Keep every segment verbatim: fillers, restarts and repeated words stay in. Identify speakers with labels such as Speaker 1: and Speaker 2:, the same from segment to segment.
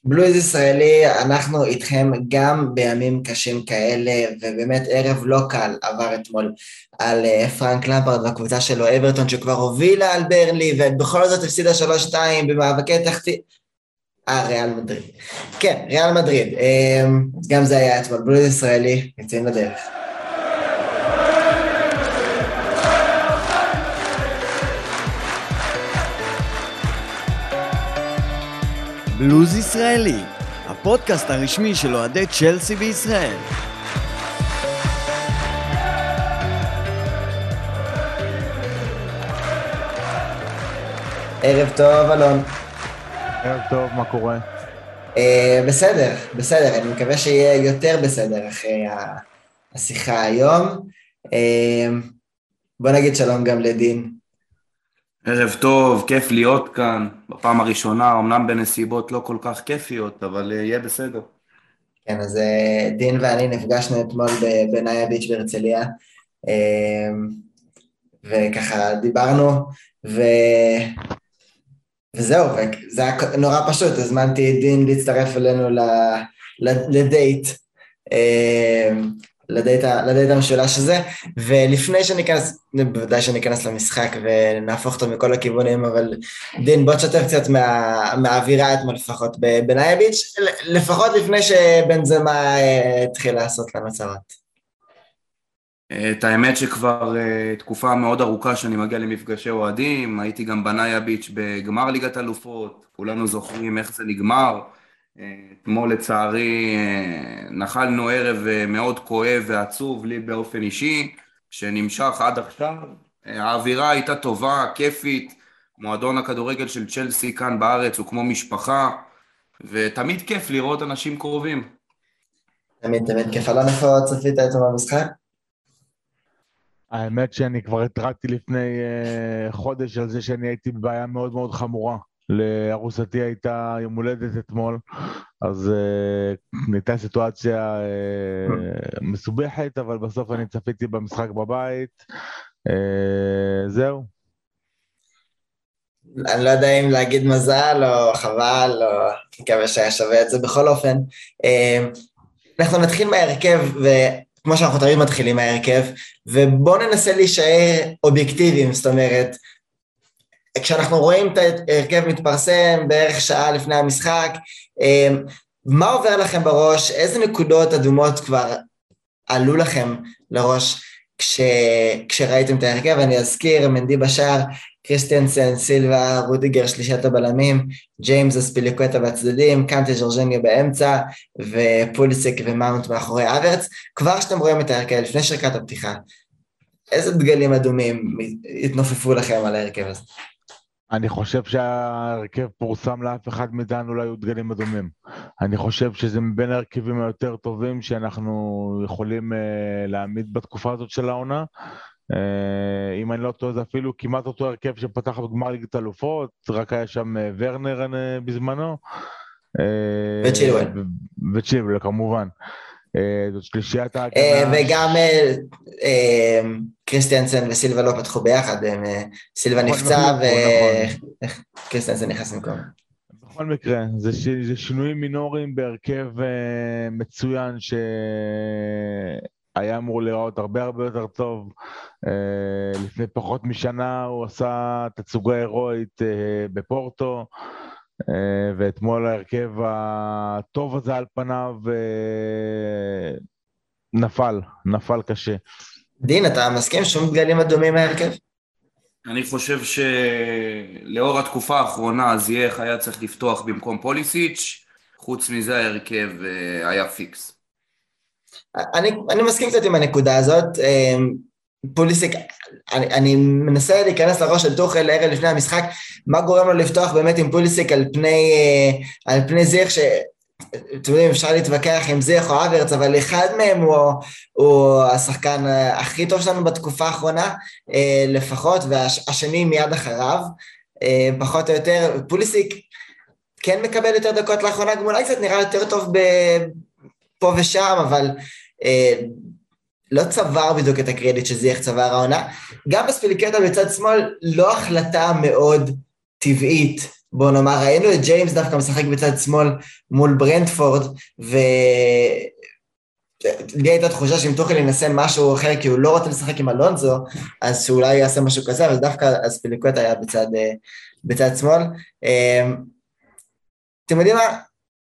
Speaker 1: בלוז ישראלי, אנחנו איתכם גם בימים קשים כאלה, ובאמת ערב לא קל עבר אתמול על אה, פרנק למפרד והקבוצה שלו אברטון, שכבר הובילה על ברנלי, ובכל זאת הפסידה שלוש שתיים במאבקי תחתית. אה, ריאל מדריד. כן, ריאל מדריד. אה, גם זה היה אתמול. בלוז ישראלי, יוצאים לדרך.
Speaker 2: בלוז ישראלי, הפודקאסט הרשמי של אוהדי צ'לסי בישראל.
Speaker 1: ערב טוב, אלון.
Speaker 3: ערב טוב, מה קורה?
Speaker 1: Uh, בסדר, בסדר, אני מקווה שיהיה יותר בסדר אחרי ה- השיחה היום. Uh, בוא נגיד שלום גם לדין.
Speaker 4: ערב טוב, כיף להיות כאן, בפעם הראשונה, אמנם בנסיבות לא כל כך כיפיות, אבל uh, יהיה בסדר.
Speaker 1: כן, אז uh, דין ואני נפגשנו אתמול ב- בנאיה ביץ' בהרצליה, uh, וככה דיברנו, ו... וזהו, זה היה נורא פשוט, הזמנתי את דין להצטרף אלינו ל... ל- לדייט, uh, לדייט, לדייט המשולש הזה, ולפני שניכנס, בוודאי שניכנס למשחק ונהפוך אותו מכל הכיוונים, אבל דין, בוא תשתף קצת מה, מהאווירה אתמול לפחות בנאיה ביץ', לפחות לפני שבנזמה התחיל לעשות לנו צרות.
Speaker 4: את האמת שכבר uh, תקופה מאוד ארוכה שאני מגיע למפגשי אוהדים, הייתי גם בנאיה ביץ' בגמר ליגת אלופות, כולנו זוכרים איך זה נגמר, uh, אתמול לצערי uh, נחלנו ערב uh, מאוד כואב ועצוב לי באופן אישי, שנמשך עד עכשיו. uh, האווירה הייתה טובה, כיפית, מועדון הכדורגל של צ'לסי כאן בארץ הוא כמו משפחה, ותמיד כיף לראות אנשים קרובים.
Speaker 1: תמיד, תמיד כיף. אלון, איפה צפית אתמול במשחק?
Speaker 3: האמת שאני כבר התרעתי לפני uh, חודש על זה שאני הייתי בבעיה מאוד מאוד חמורה. לארוסתי הייתה יום הולדת אתמול, אז uh, הייתה סיטואציה uh, מסובכת, אבל בסוף אני צפיתי במשחק בבית. Uh, זהו.
Speaker 1: אני לא יודע אם להגיד מזל או חבל, או מקווה שהיה שווה את זה בכל אופן. אנחנו נתחיל מההרכב, וכמו שאנחנו תמיד מתחילים מההרכב, ובואו ננסה להישאר אובייקטיביים, זאת אומרת, כשאנחנו רואים את ההרכב מתפרסם בערך שעה לפני המשחק, מה עובר לכם בראש, איזה נקודות אדומות כבר עלו לכם לראש כש, כשראיתם את ההרכב? אני אזכיר, מנדי בשער, קריסטיאנסן, סילבה, רודיגר שלישת הבלמים, ג'יימס אספיליקווטה בצדדים, קנטה ז'ורג'ניה באמצע, ופוליסיק ומאונט מאחורי אברץ. כבר שאתם רואים את ההרכב לפני שריקת הפתיחה, איזה דגלים אדומים התנופפו לכם על ההרכב הזה?
Speaker 3: אני חושב שההרכב פורסם לאף אחד מאיתנו לא היו דגלים אדומים. אני חושב שזה מבין ההרכבים היותר טובים שאנחנו יכולים uh, להעמיד בתקופה הזאת של העונה. Uh, אם אני לא טועה, זה אפילו כמעט אותו הרכב שפתח בגמר ליגת אלופות, רק היה שם uh, ורנר uh, בזמנו.
Speaker 1: Uh, וצ'ילואל.
Speaker 3: וצ'ילואל, כמובן. זאת שלישיית ההגנה.
Speaker 1: וגם קריסטיאנסן וסילבה לא פתחו ביחד, סילבה נפצע וקריסטיאנסן נכנס למקום.
Speaker 3: בכל מקרה, זה שינויים מינוריים בהרכב מצוין שהיה אמור לראות הרבה הרבה יותר טוב. לפני פחות משנה הוא עשה תצוגה הירואית בפורטו, ואתמול ההרכב הטוב הזה על פניו נפל, נפל קשה.
Speaker 1: דין, אתה מסכים שום דגלים אדומים מההרכב?
Speaker 4: אני חושב שלאור התקופה האחרונה זייח היה צריך לפתוח במקום פוליסיץ', חוץ מזה ההרכב היה פיקס.
Speaker 1: אני, אני מסכים קצת עם הנקודה הזאת. פוליסיק, אני, אני מנסה להיכנס לראש של טוחל ערב לפני המשחק, מה גורם לו לפתוח באמת עם פוליסיק על פני, על פני זייח, שאתם יודעים, אפשר להתווכח עם זייח או אברץ, אבל אחד מהם הוא, הוא השחקן הכי טוב שלנו בתקופה האחרונה, לפחות, והשני מיד אחריו, פחות או יותר. פוליסיק כן מקבל יותר דקות לאחרונה, גם אולי קצת נראה יותר טוב פה ושם, אבל לא צבר בדיוק את הקרדיט שזייח צבר העונה. גם בספיליקטה בצד שמאל לא החלטה מאוד טבעית בוא נאמר, ראינו את ג'יימס דווקא משחק בצד שמאל מול ברנטפורד, ו... לי הייתה תחושה שאם טוחל ינסה משהו אחר, כי הוא לא רוצה לשחק עם אלונזו, אז שאולי יעשה משהו כזה, אבל דווקא אספיליקווטה היה בצד, בצד שמאל. אתם יודעים מה?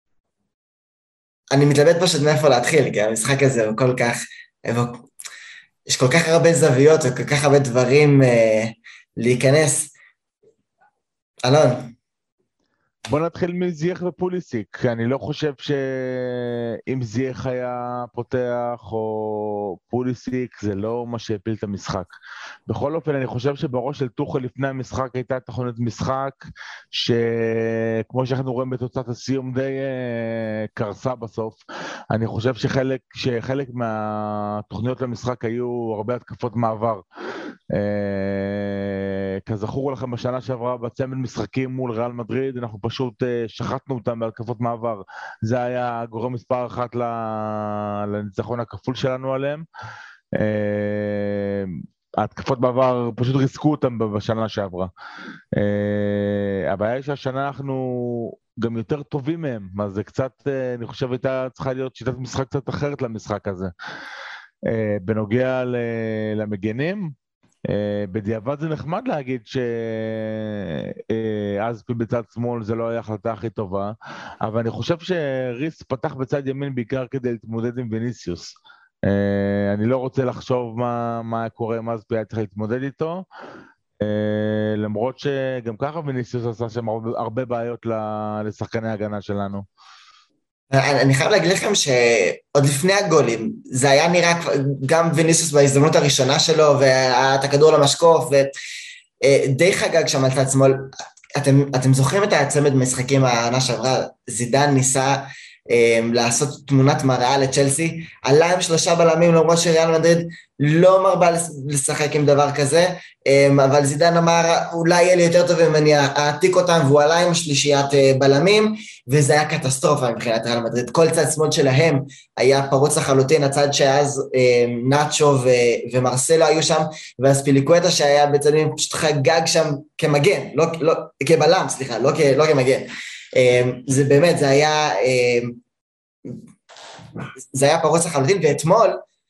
Speaker 1: אני מתלבט פשוט מאיפה להתחיל, כי המשחק הזה הוא כל כך, יש כל כך הרבה זוויות וכל כך הרבה דברים להיכנס. אלון.
Speaker 3: בוא נתחיל מזייח ופוליסיק. אני לא חושב שאם זייח היה פותח או פוליסיק, זה לא מה שהפיל את המשחק. בכל אופן, אני חושב שבראש של טוחל לפני המשחק הייתה תכונת משחק, שכמו שאנחנו רואים בתוצאת הסיום די uh, קרסה בסוף. אני חושב שחלק, שחלק מהתוכניות למשחק היו הרבה התקפות מעבר. Uh, כזכור לכם בשנה שעברה בצמד משחקים מול ריאל מדריד, אנחנו פשוט uh, שחטנו אותם בהתקפות מעבר. זה היה גורם מספר אחת לניצחון הכפול שלנו עליהם. Uh, ההתקפות מעבר פשוט ריסקו אותם בשנה שעברה. Uh, הבעיה היא שהשנה אנחנו גם יותר טובים מהם, אז זה קצת, uh, אני חושב, הייתה צריכה להיות שיטת משחק קצת אחרת למשחק הזה. Uh, בנוגע למגנים, Uh, בדיעבד זה נחמד להגיד שאזפי uh, בצד שמאל זה לא היה החלטה הכי טובה, אבל אני חושב שריס פתח בצד ימין בעיקר כדי להתמודד עם ויניסיוס. Uh, אני לא רוצה לחשוב מה, מה קורה אם אזפי היה צריך להתמודד איתו, uh, למרות שגם ככה ויניסיוס עשה שם הרבה, הרבה בעיות לשחקני ההגנה שלנו.
Speaker 1: אני חייב להגיד לכם שעוד לפני הגולים, זה היה נראה גם ויניסיוס בהזדמנות הראשונה שלו, ואת הכדור למשקוף, ודי חגג שם על צד שמאל. אתם, אתם זוכרים את הצמד משחקים העונה שעברה, זידן ניסה לעשות תמונת מראה לצ'לסי, עלה עם שלושה בלמים, למרות שריאל מדריד לא מרבה לשחק עם דבר כזה, אבל זידן אמר, אולי יהיה לי יותר טוב אם אני אעתיק אותם, והוא עלה עם שלישיית בלמים, וזה היה קטסטרופה מבחינת ריאל מדריד. כל צד שמאל שלהם היה פרוץ לחלוטין, הצד שאז נאצ'ו ומרסלו היו שם, והספיליקווטה שהיה בצדדים פשוט חגג שם כמגן, לא, לא, כבלם, סליחה, לא, לא כמגן. זה באמת, זה היה, זה היה פרוץ לחלוטין, ואתמול,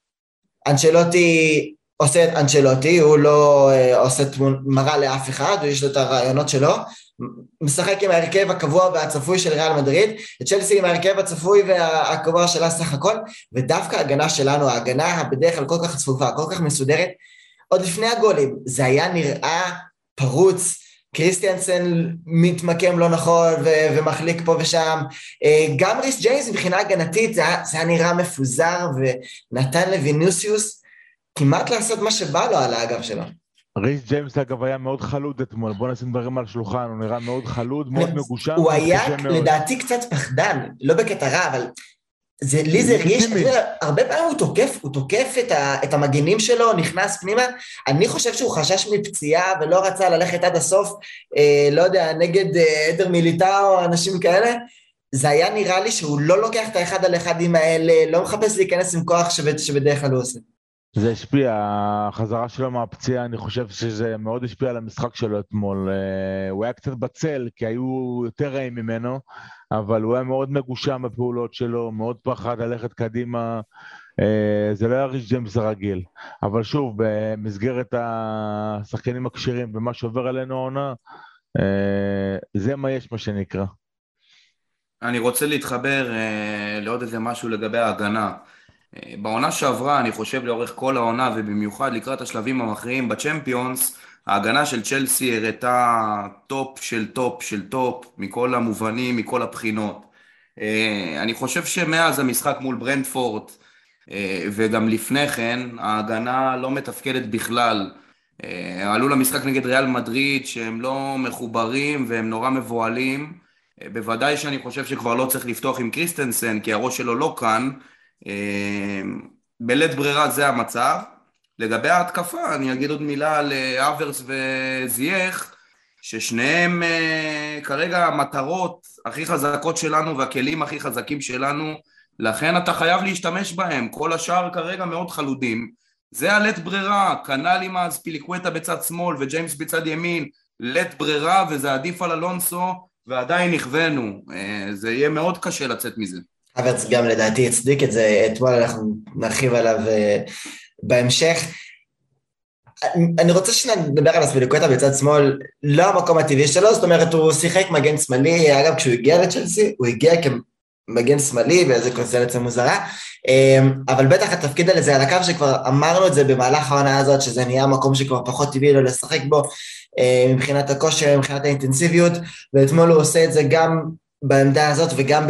Speaker 1: אנצ'לוטי עושה את אנצ'לוטי, הוא לא עושה מראה לאף אחד, ויש לו את הרעיונות שלו, משחק עם ההרכב הקבוע והצפוי של ריאל מדריד, את צ'לסי עם ההרכב הצפוי והקבוע שלה סך הכל, ודווקא ההגנה שלנו, ההגנה בדרך כלל כל כך צפופה, כל כך מסודרת, עוד לפני הגולים, זה היה נראה פרוץ, קריסטיאנסן מתמקם לא נכון ו- ומחליק פה ושם, גם ריס ג'יימס מבחינה הגנתית זה היה, זה היה נראה מפוזר ונתן לויניסיוס כמעט לעשות מה שבא לו על האגב שלו.
Speaker 3: ריס ג'יימס אגב היה מאוד חלוד אתמול, בוא נשים דברים על שולחן, הוא נראה מאוד חלוד, מאוד מגושם.
Speaker 1: הוא היה לדעתי קצת פחדן, לא בקטע רע, אבל זה, לי זה רגיש, הרבה פעמים הוא תוקף, הוא תוקף את, ה, את המגנים שלו, נכנס פנימה, אני חושב שהוא חשש מפציעה ולא רצה ללכת עד הסוף, אה, לא יודע, נגד אה, עדר מיליטאו או אנשים כאלה, זה היה נראה לי שהוא לא לוקח את האחד על האחדים האלה, לא מחפש להיכנס עם כוח שבד, שבדרך כלל הוא עושה.
Speaker 3: זה השפיע, החזרה שלו מהפציעה, אני חושב שזה מאוד השפיע על המשחק שלו אתמול, הוא היה קצת בצל, כי היו יותר רעים ממנו, אבל הוא היה מאוד מגושם בפעולות שלו, מאוד פחד ללכת קדימה, זה לא היה ריס ג'יימס הרגיל, אבל שוב, במסגרת השחקנים הקשירים ומה שעובר עלינו העונה, זה מה יש מה שנקרא.
Speaker 4: אני רוצה להתחבר לעוד איזה משהו לגבי ההגנה, בעונה שעברה, אני חושב לאורך כל העונה, ובמיוחד לקראת השלבים המכריעים בצ'מפיונס, ההגנה של צ'לסי הראתה טופ של טופ של טופ, מכל המובנים, מכל הבחינות. אני חושב שמאז המשחק מול ברנטפורד, וגם לפני כן, ההגנה לא מתפקדת בכלל. עלו למשחק נגד ריאל מדריד, שהם לא מחוברים והם נורא מבועלים. בוודאי שאני חושב שכבר לא צריך לפתוח עם קריסטנסן, כי הראש שלו לא כאן, בלית ברירה זה המצב. לגבי ההתקפה אני אגיד עוד מילה על אברס וזייח, ששניהם כרגע המטרות הכי חזקות שלנו והכלים הכי חזקים שלנו, לכן אתה חייב להשתמש בהם. כל השאר כרגע מאוד חלודים, זה הלית ברירה, כנ"ל עם אספיליקווטה בצד שמאל וג'יימס בצד ימין, לית ברירה, וזה עדיף על אלונסו ועדיין נכוונו, זה יהיה מאוד קשה לצאת מזה.
Speaker 1: אברץ גם לדעתי הצדיק את זה, אתמול אנחנו נרחיב עליו בהמשך. אני רוצה שנדבר על אספיליקווטה בצד שמאל, לא המקום הטבעי שלו, זאת אומרת הוא שיחק מגן שמאלי, אגב כשהוא הגיע לצ'לסי, הוא הגיע כמגן שמאלי באיזה קונסטלציה מוזרה, אבל בטח התפקיד על זה על הקו שכבר אמרנו את זה במהלך העונה הזאת, שזה נהיה מקום שכבר פחות טבעי לו לשחק בו, מבחינת הכושר, מבחינת האינטנסיביות, ואתמול הוא עושה את זה גם בעמדה הזאת וגם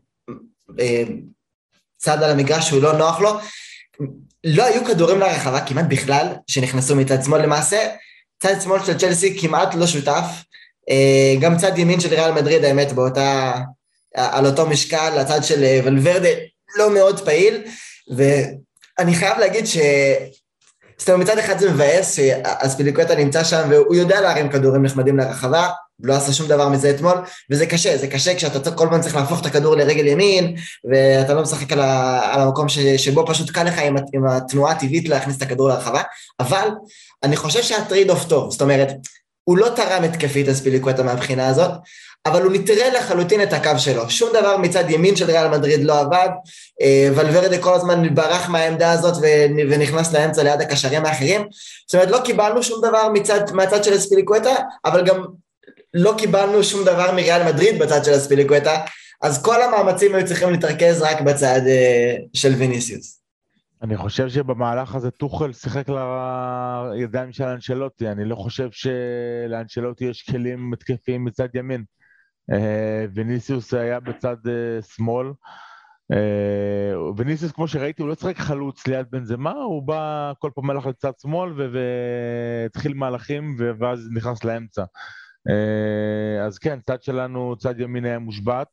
Speaker 1: בצד על המגרש שהוא לא נוח לו. לא היו כדורים לרחבה כמעט בכלל שנכנסו מצד שמאל למעשה, צד שמאל של צ'לסי כמעט לא שותף, גם צד ימין של ריאל מדריד האמת באותה, על אותו משקל, הצד של ולוורדה לא מאוד פעיל, ואני חייב להגיד ש... זאת אומרת, מצד אחד זה מבאס שאספיליקווטה נמצא שם, והוא יודע להרים כדורים נחמדים לרחבה, לא עשה שום דבר מזה אתמול, וזה קשה, זה קשה כשאתה כל פעם צריך להפוך את הכדור לרגל ימין, ואתה לא משחק על, ה, על המקום ש, שבו פשוט קל לך עם, עם התנועה הטבעית להכניס את הכדור לרחבה, אבל אני חושב שהטריד אוף טוב, זאת אומרת, הוא לא תרם התקפית אספיליקווטה מהבחינה הזאת, אבל הוא נטרל לחלוטין את הקו שלו, שום דבר מצד ימין של ריאל מדריד לא עבד, ולוורדה כל הזמן ברח מהעמדה הזאת ונכנס לאמצע ליד הקשרים האחרים, זאת אומרת לא קיבלנו שום דבר מצד, מהצד של אספיליקווטה, אבל גם לא קיבלנו שום דבר מריאל מדריד בצד של אספיליקווטה, אז כל המאמצים היו צריכים להתרכז רק בצד של ויניסיוס.
Speaker 3: אני חושב שבמהלך הזה טוחל שיחק לידיים של אנצ'לוטי, אני לא חושב שלאנצ'לוטי יש כלים מתקפיים מצד ימין. ויניסיוס היה בצד שמאל, ויניסיוס כמו שראיתי הוא לא שחק חלוץ ליד בנזמה, הוא בא כל פעם מלך לצד שמאל והתחיל מהלכים ואז נכנס לאמצע. אז כן, צד שלנו, צד ימין היה מושבת,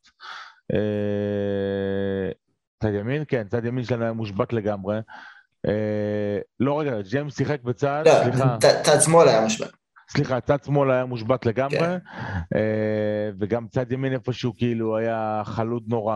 Speaker 3: צד ימין, כן, צד ימין שלנו היה מושבת לגמרי. לא רגע, ג'יימס שיחק בצד, סליחה.
Speaker 1: צד שמאל היה מושבת.
Speaker 3: סליחה, צד שמאל היה מושבת לגמרי, וגם צד ימין איפשהו כאילו היה חלוד נורא.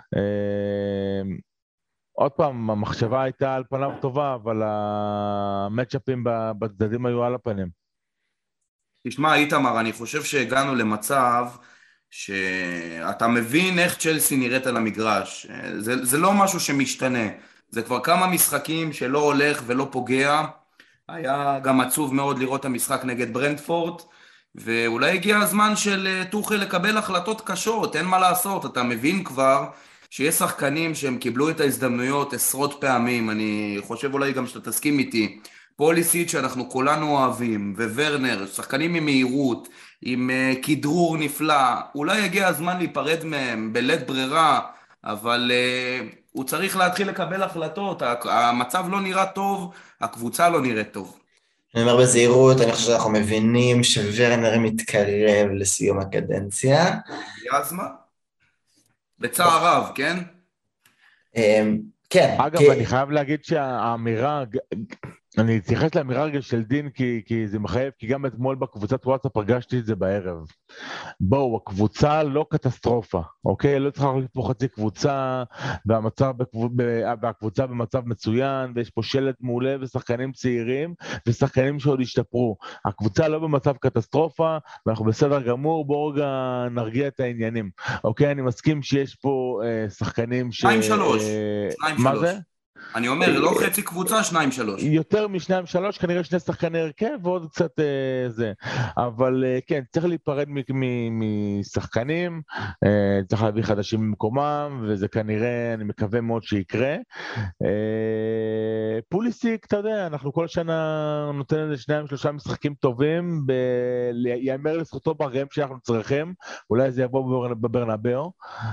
Speaker 3: עוד פעם, המחשבה הייתה על פניו טובה, אבל המאצ'אפים בצדדים היו על הפנים.
Speaker 4: תשמע, איתמר, אני חושב שהגענו למצב שאתה מבין איך צ'לסי נראית על המגרש. זה, זה לא משהו שמשתנה. זה כבר כמה משחקים שלא הולך ולא פוגע. היה גם עצוב מאוד לראות את המשחק נגד ברנטפורד, ואולי הגיע הזמן של טוחל לקבל החלטות קשות, אין מה לעשות. אתה מבין כבר שיש שחקנים שהם קיבלו את ההזדמנויות עשרות פעמים. אני חושב אולי גם שאתה תסכים איתי. פוליסיט שאנחנו כולנו אוהבים, וורנר, שחקנים עם מהירות, עם uh, כדרור נפלא, אולי הגיע הזמן להיפרד מהם בלית ברירה, אבל uh, הוא צריך להתחיל לקבל החלטות, המצב לא נראה טוב, הקבוצה לא נראית טוב.
Speaker 1: אני אומר בזהירות, אני חושב שאנחנו מבינים שוורנר מתקרב לסיום הקדנציה.
Speaker 4: הגיע הזמן. בצער רב, כן?
Speaker 1: כן.
Speaker 3: אגב,
Speaker 1: כי...
Speaker 3: אני חייב להגיד שהאמירה... אני אתייחס לאמירה רגע של דין, כי, כי זה מחייב, כי גם אתמול בקבוצת וואטסאפ פגשתי את זה בערב. בואו, הקבוצה לא קטסטרופה, אוקיי? לא צריך להחליט פה חצי קבוצה, והמצב בקבוצ... והקבוצה במצב מצוין, ויש פה שלט מעולה ושחקנים צעירים, ושחקנים שעוד השתפרו. הקבוצה לא במצב קטסטרופה, ואנחנו בסדר גמור, בואו רגע נרגיע את העניינים. אוקיי, אני מסכים שיש פה אה, שחקנים ש...
Speaker 4: שניים שלוש.
Speaker 3: אה, מה זה?
Speaker 4: אני אומר, לא חצי קבוצה, שניים שלוש.
Speaker 3: יותר משניים שלוש, כנראה שני שחקני הרכב, ועוד קצת אה, זה. אבל אה, כן, צריך להיפרד משחקנים, אה, צריך להביא חדשים במקומם, וזה כנראה, אני מקווה מאוד שיקרה. אה, פוליסיק, אתה יודע, אנחנו כל שנה נותן איזה שניים שלושה משחקים טובים, ב... יאמר לזכותו ברגעים שאנחנו צריכים, אולי זה יבוא בברנבאו,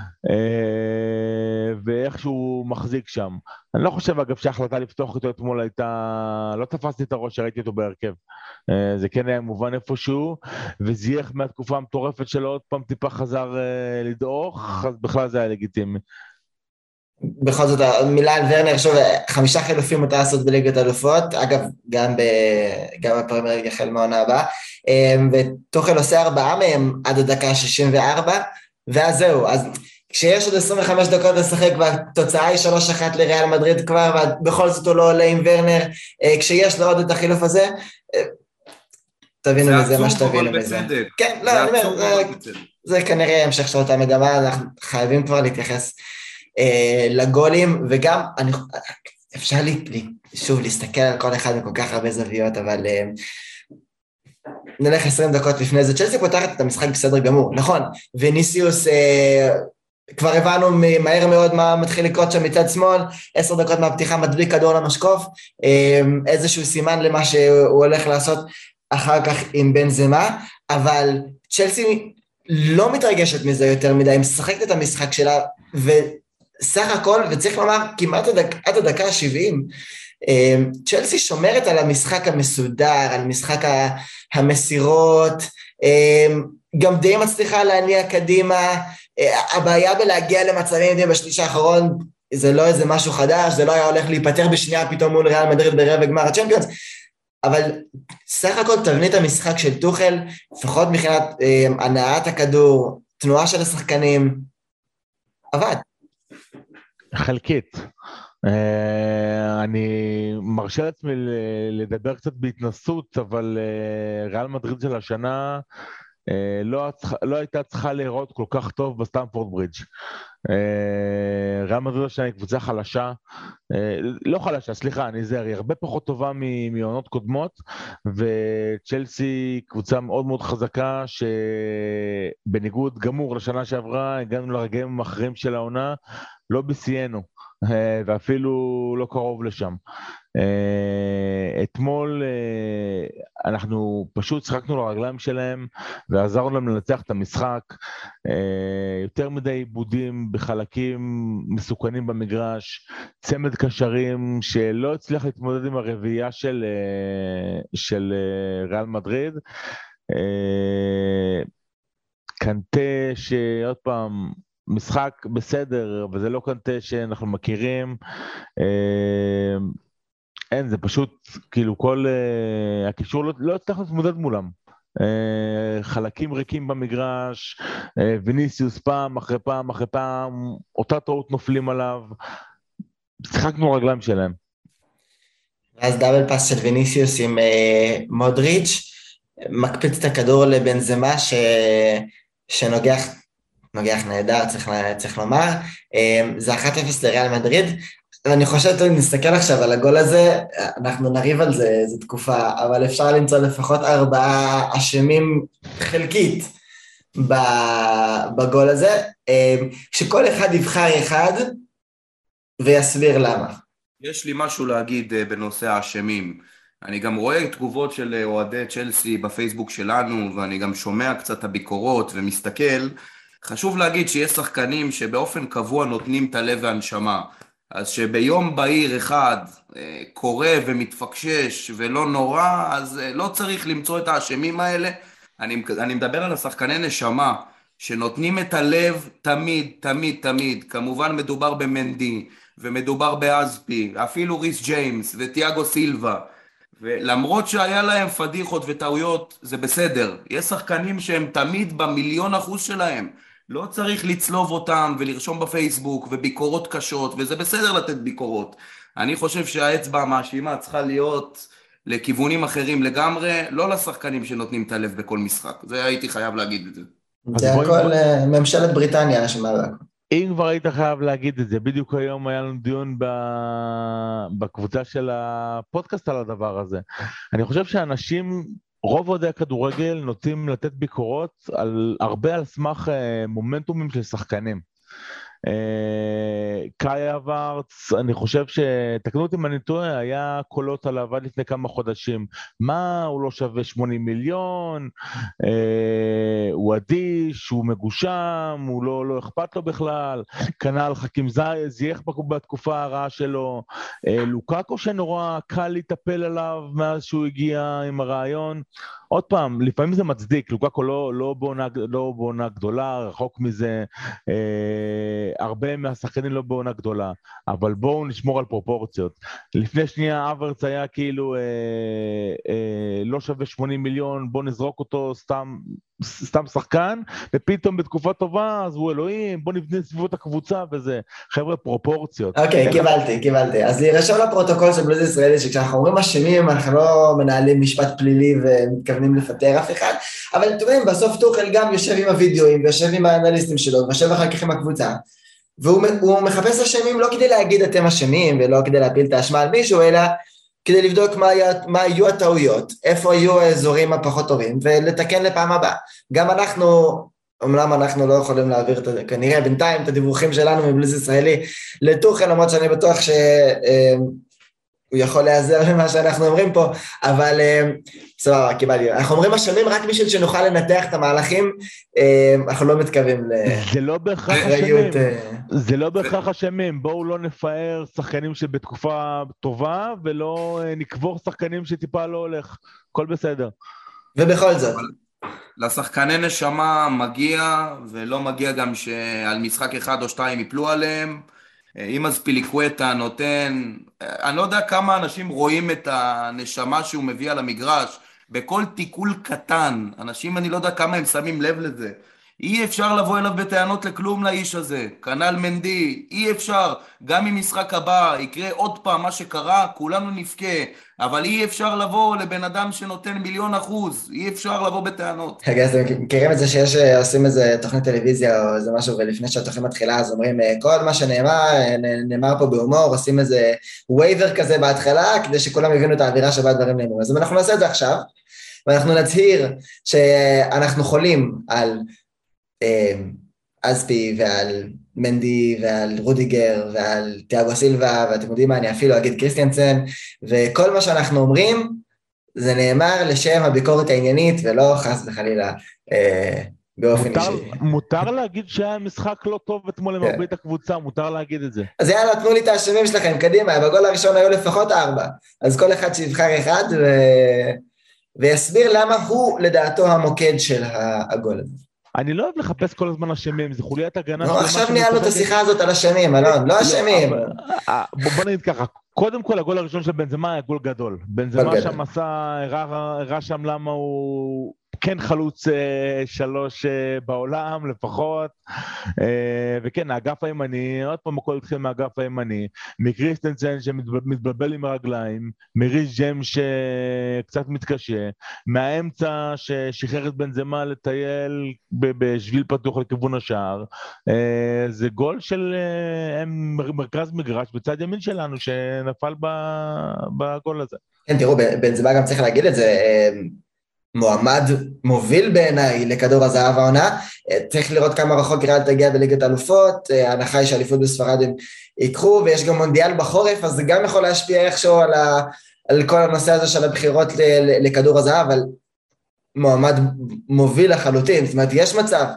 Speaker 3: אה, ואיכשהו מחזיק שם. אני לא חושב, אגב, שההחלטה לפתוח אותו אתמול הייתה... לא תפסתי את הראש, ראיתי אותו בהרכב. זה כן היה מובן איפשהו, וזייך מהתקופה המטורפת שלו, עוד פעם טיפה חזר לדעוך, אז בכלל זה היה לגיטימי.
Speaker 1: בכל זאת, מילה על ורנר, שוב, חמישה חילופים אותה לעשות בליגת אלופות, אגב, גם, ב... גם בפרמייר ליג החל מהעונה הבאה, וטוחל עושה ארבעה מהם עד הדקה שישים וארבע, ואז זהו, אז... כשיש עוד עשרים וחמש דקות לשחק, והתוצאה היא שלוש אחת לריאל מדריד כבר, ובכל זאת הוא לא עולה עם ורנר, כשיש לו עוד את החילוף הזה, תבינו מזה מה שתבינו
Speaker 4: אבל
Speaker 1: מזה.
Speaker 4: בצדק.
Speaker 1: כן, לא,
Speaker 4: זה
Speaker 1: אני
Speaker 4: עצוב,
Speaker 1: אומר,
Speaker 4: אבל בצדק.
Speaker 1: זה כנראה המשך של אותה מגמה, אנחנו חייבים כבר להתייחס אה, לגולים, וגם אני, אפשר לי, לי, שוב להסתכל על כל אחד מכל כך הרבה זוויות, אבל אה, נלך עשרים דקות לפני זה, צ'לסי פותחת את המשחק בסדר גמור, נכון, ויניסיוס, אה, כבר הבנו מהר מאוד מה מתחיל לקרות שם מצד שמאל, עשר דקות מהפתיחה מדביק כדור למשקוף, אה, איזשהו סימן למה שהוא הולך לעשות אחר כך עם בנזמה, אבל צ'לסי לא מתרגשת מזה יותר מדי, היא משחקת את המשחק שלה, וסך הכל, וצריך לומר, כמעט הדק, עד הדקה ה-שבעים, צ'לסי שומרת על המשחק המסודר, על משחק המסירות, גם די מצליחה להניע קדימה, הבעיה בלהגיע למצבים בשליש האחרון, זה לא איזה משהו חדש, זה לא היה הולך להיפטר בשנייה פתאום מול ריאל מדריד ברבע גמר הצ'מפיונס, אבל סך הכל תבנית המשחק של טוחל, לפחות מבחינת אה, הנעת הכדור, תנועה של השחקנים, עבד.
Speaker 3: חלקית. אה, אני מרשה לעצמי לדבר קצת בהתנסות, אבל אה, ריאל מדריד של השנה אה, לא, לא הייתה צריכה להיראות כל כך טוב בסטמפורד ברידג'. ריאל מדריד השנה היא קבוצה חלשה, לא חלשה, סליחה, אני זהר, היא הרבה פחות טובה מעונות קודמות, וצ'לסי קבוצה מאוד מאוד חזקה, שבניגוד גמור לשנה שעברה, הגענו לרגעים המאחרים של העונה, לא בסיינו, ואפילו לא קרוב לשם. אתמול אנחנו פשוט שחקנו לרגליים שלהם, ועזרנו להם לנצח את המשחק, יותר מדי עיבודים בחלקים מסוכנים במגרש, צמד קשרים שלא הצליח להתמודד עם הרביעייה של, של ריאל מדריד, קנטה שעוד פעם, משחק בסדר, וזה לא קנטה שאנחנו מכירים, אין, זה פשוט, כאילו כל, הקישור לא, לא הצליח להתמודד מולם, חלקים ריקים במגרש, ויניסיוס פעם אחרי פעם אחרי פעם, אותה טעות נופלים עליו, שחקנו רגליים שלהם.
Speaker 1: ואז דאבל פאס של ויניסיוס עם מודריץ', מקפיץ את הכדור לבנזמה ש... שנוגח, נוגח נהדר, צריך, צריך לומר, זה אחת אפס לריאל מדריד, ואני חושב, טוב, נסתכל עכשיו על הגול הזה, אנחנו נריב על זה, זו תקופה, אבל אפשר למצוא לפחות ארבעה אשמים חלקית בגול הזה, שכל אחד יבחר אחד ויסביר למה.
Speaker 4: יש לי משהו להגיד בנושא האשמים. אני גם רואה תגובות של אוהדי צ'לסי בפייסבוק שלנו, ואני גם שומע קצת הביקורות ומסתכל. חשוב להגיד שיש שחקנים שבאופן קבוע נותנים את הלב והנשמה. אז שביום בהיר אחד קורה ומתפקשש ולא נורא, אז לא צריך למצוא את האשמים האלה. אני, אני מדבר על השחקני נשמה, שנותנים את הלב תמיד, תמיד, תמיד. כמובן מדובר במנדי, ומדובר באזפי, אפילו ריס ג'יימס וטיאגו סילבה. ולמרות שהיה להם פדיחות וטעויות, זה בסדר. יש שחקנים שהם תמיד במיליון אחוז שלהם. לא צריך לצלוב אותם ולרשום בפייסבוק וביקורות קשות, וזה בסדר לתת ביקורות. אני חושב שהאצבע המאשימה צריכה להיות לכיוונים אחרים לגמרי, לא לשחקנים שנותנים את הלב בכל משחק. זה הייתי חייב להגיד את זה.
Speaker 1: זה הכל ממשלת בריטניה שמעלה.
Speaker 3: אם כבר היית חייב להגיד את זה, בדיוק היום היה לנו דיון בקבוצה של הפודקאסט על הדבר הזה. אני חושב שאנשים, רוב עודי הכדורגל נוטים לתת ביקורות על, הרבה על סמך מומנטומים של שחקנים. קאי אברץ, אני חושב שתקנו אותי אם אני טועה, היה קולות עליו עד לפני כמה חודשים, מה, הוא לא שווה שמונים מיליון, הוא אדיש, הוא מגושם, הוא לא, לא אכפת לו בכלל, כנ"ל חכים זייח בתקופה הרעה שלו, לוקאקו שנורא קל להטפל עליו מאז שהוא הגיע עם הרעיון, עוד פעם, לפעמים זה מצדיק, לוקאקו לא, לא, בעונה, לא בעונה גדולה, רחוק מזה, אה, הרבה מהשחקנים לא בעונה גדולה, אבל בואו נשמור על פרופורציות. לפני שנייה אברץ היה כאילו אה, אה, לא שווה שמונים מיליון, בואו נזרוק אותו סתם, סתם שחקן, ופתאום בתקופה טובה, אז הוא אלוהים, בואו נבנה סביבות הקבוצה וזה, חבר'ה, פרופורציות.
Speaker 1: אוקיי, קיבלתי, קיבלתי. אז להירשם לפרוטוקול של בלוז ישראלי, שכשאנחנו אומרים אשמים, אנחנו לא מנהלים משפט פלילי ומתכוונים מתכוונים לפטר אף אחד, אבל אתם יודעים, בסוף טוחל גם יושב עם הוידאוים, ויושב עם האנליסטים שלו, ויושב אחר כך עם הקבוצה, והוא מחפש אשמים לא כדי להגיד אתם אשמים, ולא כדי להפיל את האשמה על מישהו, אלא כדי לבדוק מה, היה, מה היו הטעויות, איפה היו האזורים הפחות טובים, ולתקן לפעם הבאה. גם אנחנו, אומנם אנחנו לא יכולים להעביר את, כנראה בינתיים את הדיווחים שלנו מבלוז ישראלי לטוחל, למרות שאני בטוח שהוא יכול להיעזר ממה שאנחנו אומרים פה, אבל סבבה, קיבלתי. אנחנו אומרים אשמים רק בשביל שנוכל לנתח את המהלכים, אנחנו לא מתכוונים
Speaker 3: זה לא בהכרח אשמים, זה לא בהכרח אשמים, בואו לא נפאר שחקנים שבתקופה טובה, ולא נקבור שחקנים שטיפה לא הולך, הכל בסדר.
Speaker 1: ובכל זאת.
Speaker 4: לשחקני נשמה מגיע, ולא מגיע גם שעל משחק אחד או שתיים יפלו עליהם, אם אז פיליקווטה נותן, אני לא יודע כמה אנשים רואים את הנשמה שהוא מביא על המגרש, בכל תיקול קטן, אנשים אני לא יודע כמה הם שמים לב לזה, אי אפשר לבוא אליו בטענות לכלום לאיש הזה, כנ"ל מנדי, אי אפשר, גם אם משחק הבא יקרה עוד פעם מה שקרה, כולנו נפקה, אבל אי אפשר לבוא לבן אדם שנותן מיליון אחוז, אי אפשר לבוא בטענות.
Speaker 1: רגע, אז אתם מכירים את זה שיש עושים איזה תוכנית טלוויזיה או איזה משהו, ולפני שהתוכנית מתחילה אז אומרים, כל מה שנאמר, נאמר פה בהומור, עושים איזה וייבר כזה בהתחלה, כדי שכולם יבינו את האווירה שבה הדברים נאמרו. אז אנחנו נעשה את זה עכשיו, ואנחנו נצהיר שאנחנו חולים על אספי ועל מנדי ועל רודיגר ועל תיאגו סילבה, ואתם יודעים מה, אני אפילו אגיד קריסטיאנסן, וכל מה שאנחנו אומרים זה נאמר לשם הביקורת העניינית, ולא חס וחלילה אה, באופן
Speaker 3: מותר,
Speaker 1: אישי.
Speaker 3: מותר להגיד שהיה משחק לא טוב אתמול למרבית הקבוצה, מותר להגיד את זה.
Speaker 1: אז יאללה, תנו לי את האשמים שלכם, קדימה, בגול הראשון היו לפחות ארבע, אז כל אחד שיבחר אחד, ו... ויסביר למה הוא לדעתו המוקד של הגול הזה.
Speaker 3: אני לא אוהב לחפש כל הזמן אשמים, זה חוליית הגנה.
Speaker 1: לא, עכשיו ניהלנו את השיחה הזאת על אשמים, אלון, לא אשמים.
Speaker 3: בוא נגיד ככה, קודם כל הגול הראשון של בנזמה היה גול גדול. בנזמה שם עשה, הראה שם למה הוא כן חלוץ שלוש בעולם לפחות, וכן, האגף הימני, עוד פעם הכל התחיל מהאגף הימני, מקריסטנסן שמתבלבל עם הרגליים, מריש ג'ם שקצת מתקשה, מהאמצע ששחרר את בנזמה לטייל בשביל פתוח לכיוון השער, זה גול של מרכז מגרש בצד ימין שלנו שנפל בגול הזה.
Speaker 1: כן, תראו, בנזמה גם צריך להגיד את זה, מועמד מוביל בעיניי לכדור הזהב העונה, צריך לראות כמה רחוק ריאל תגיע בליגת האלופות, ההנחה היא שהאליפות בספרד הם יקחו, ויש גם מונדיאל בחורף, אז זה גם יכול להשפיע איכשהו על, ה, על כל הנושא הזה של הבחירות לכדור הזהב, אבל מועמד מוביל לחלוטין, זאת אומרת, יש מצב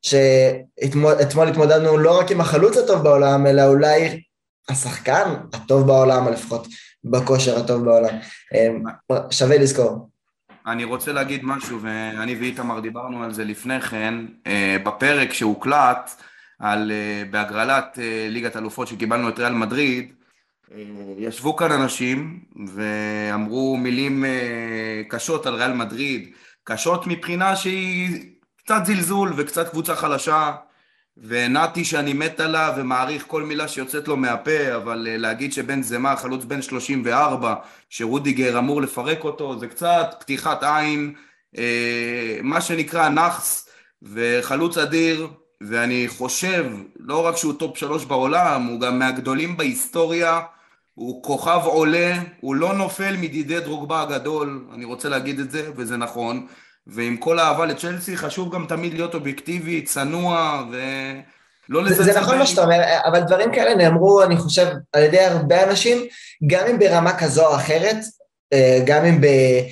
Speaker 1: שאתמול התמודדנו לא רק עם החלוץ הטוב בעולם, אלא אולי השחקן הטוב בעולם, או לפחות בכושר הטוב בעולם, שווה לזכור.
Speaker 4: אני רוצה להגיד משהו, ואני ואיתמר דיברנו על זה לפני כן, בפרק שהוקלט על, בהגרלת ליגת אלופות שקיבלנו את ריאל מדריד, ישבו כאן אנשים ואמרו מילים קשות על ריאל מדריד, קשות מבחינה שהיא קצת זלזול וקצת קבוצה חלשה, ונעתי שאני מת עליו ומעריך כל מילה שיוצאת לו מהפה, אבל להגיד שבנזמה חלוץ בן שלושים וארבע, שרודיגר אמור לפרק אותו, זה קצת פתיחת עין, מה שנקרא נחס וחלוץ אדיר, ואני חושב, לא רק שהוא טופ שלוש בעולם, הוא גם מהגדולים בהיסטוריה, הוא כוכב עולה, הוא לא נופל מדידי דרוגבה הגדול, אני רוצה להגיד את זה, וזה נכון, ועם כל האהבה לצ'לסי, חשוב גם תמיד להיות אובייקטיבי, צנוע, ולא לזה...
Speaker 1: זה נכון מה שאתה אומר, אבל דברים כאלה נאמרו, אני חושב, על ידי הרבה אנשים, גם אם ברמה כזו או אחרת, גם אם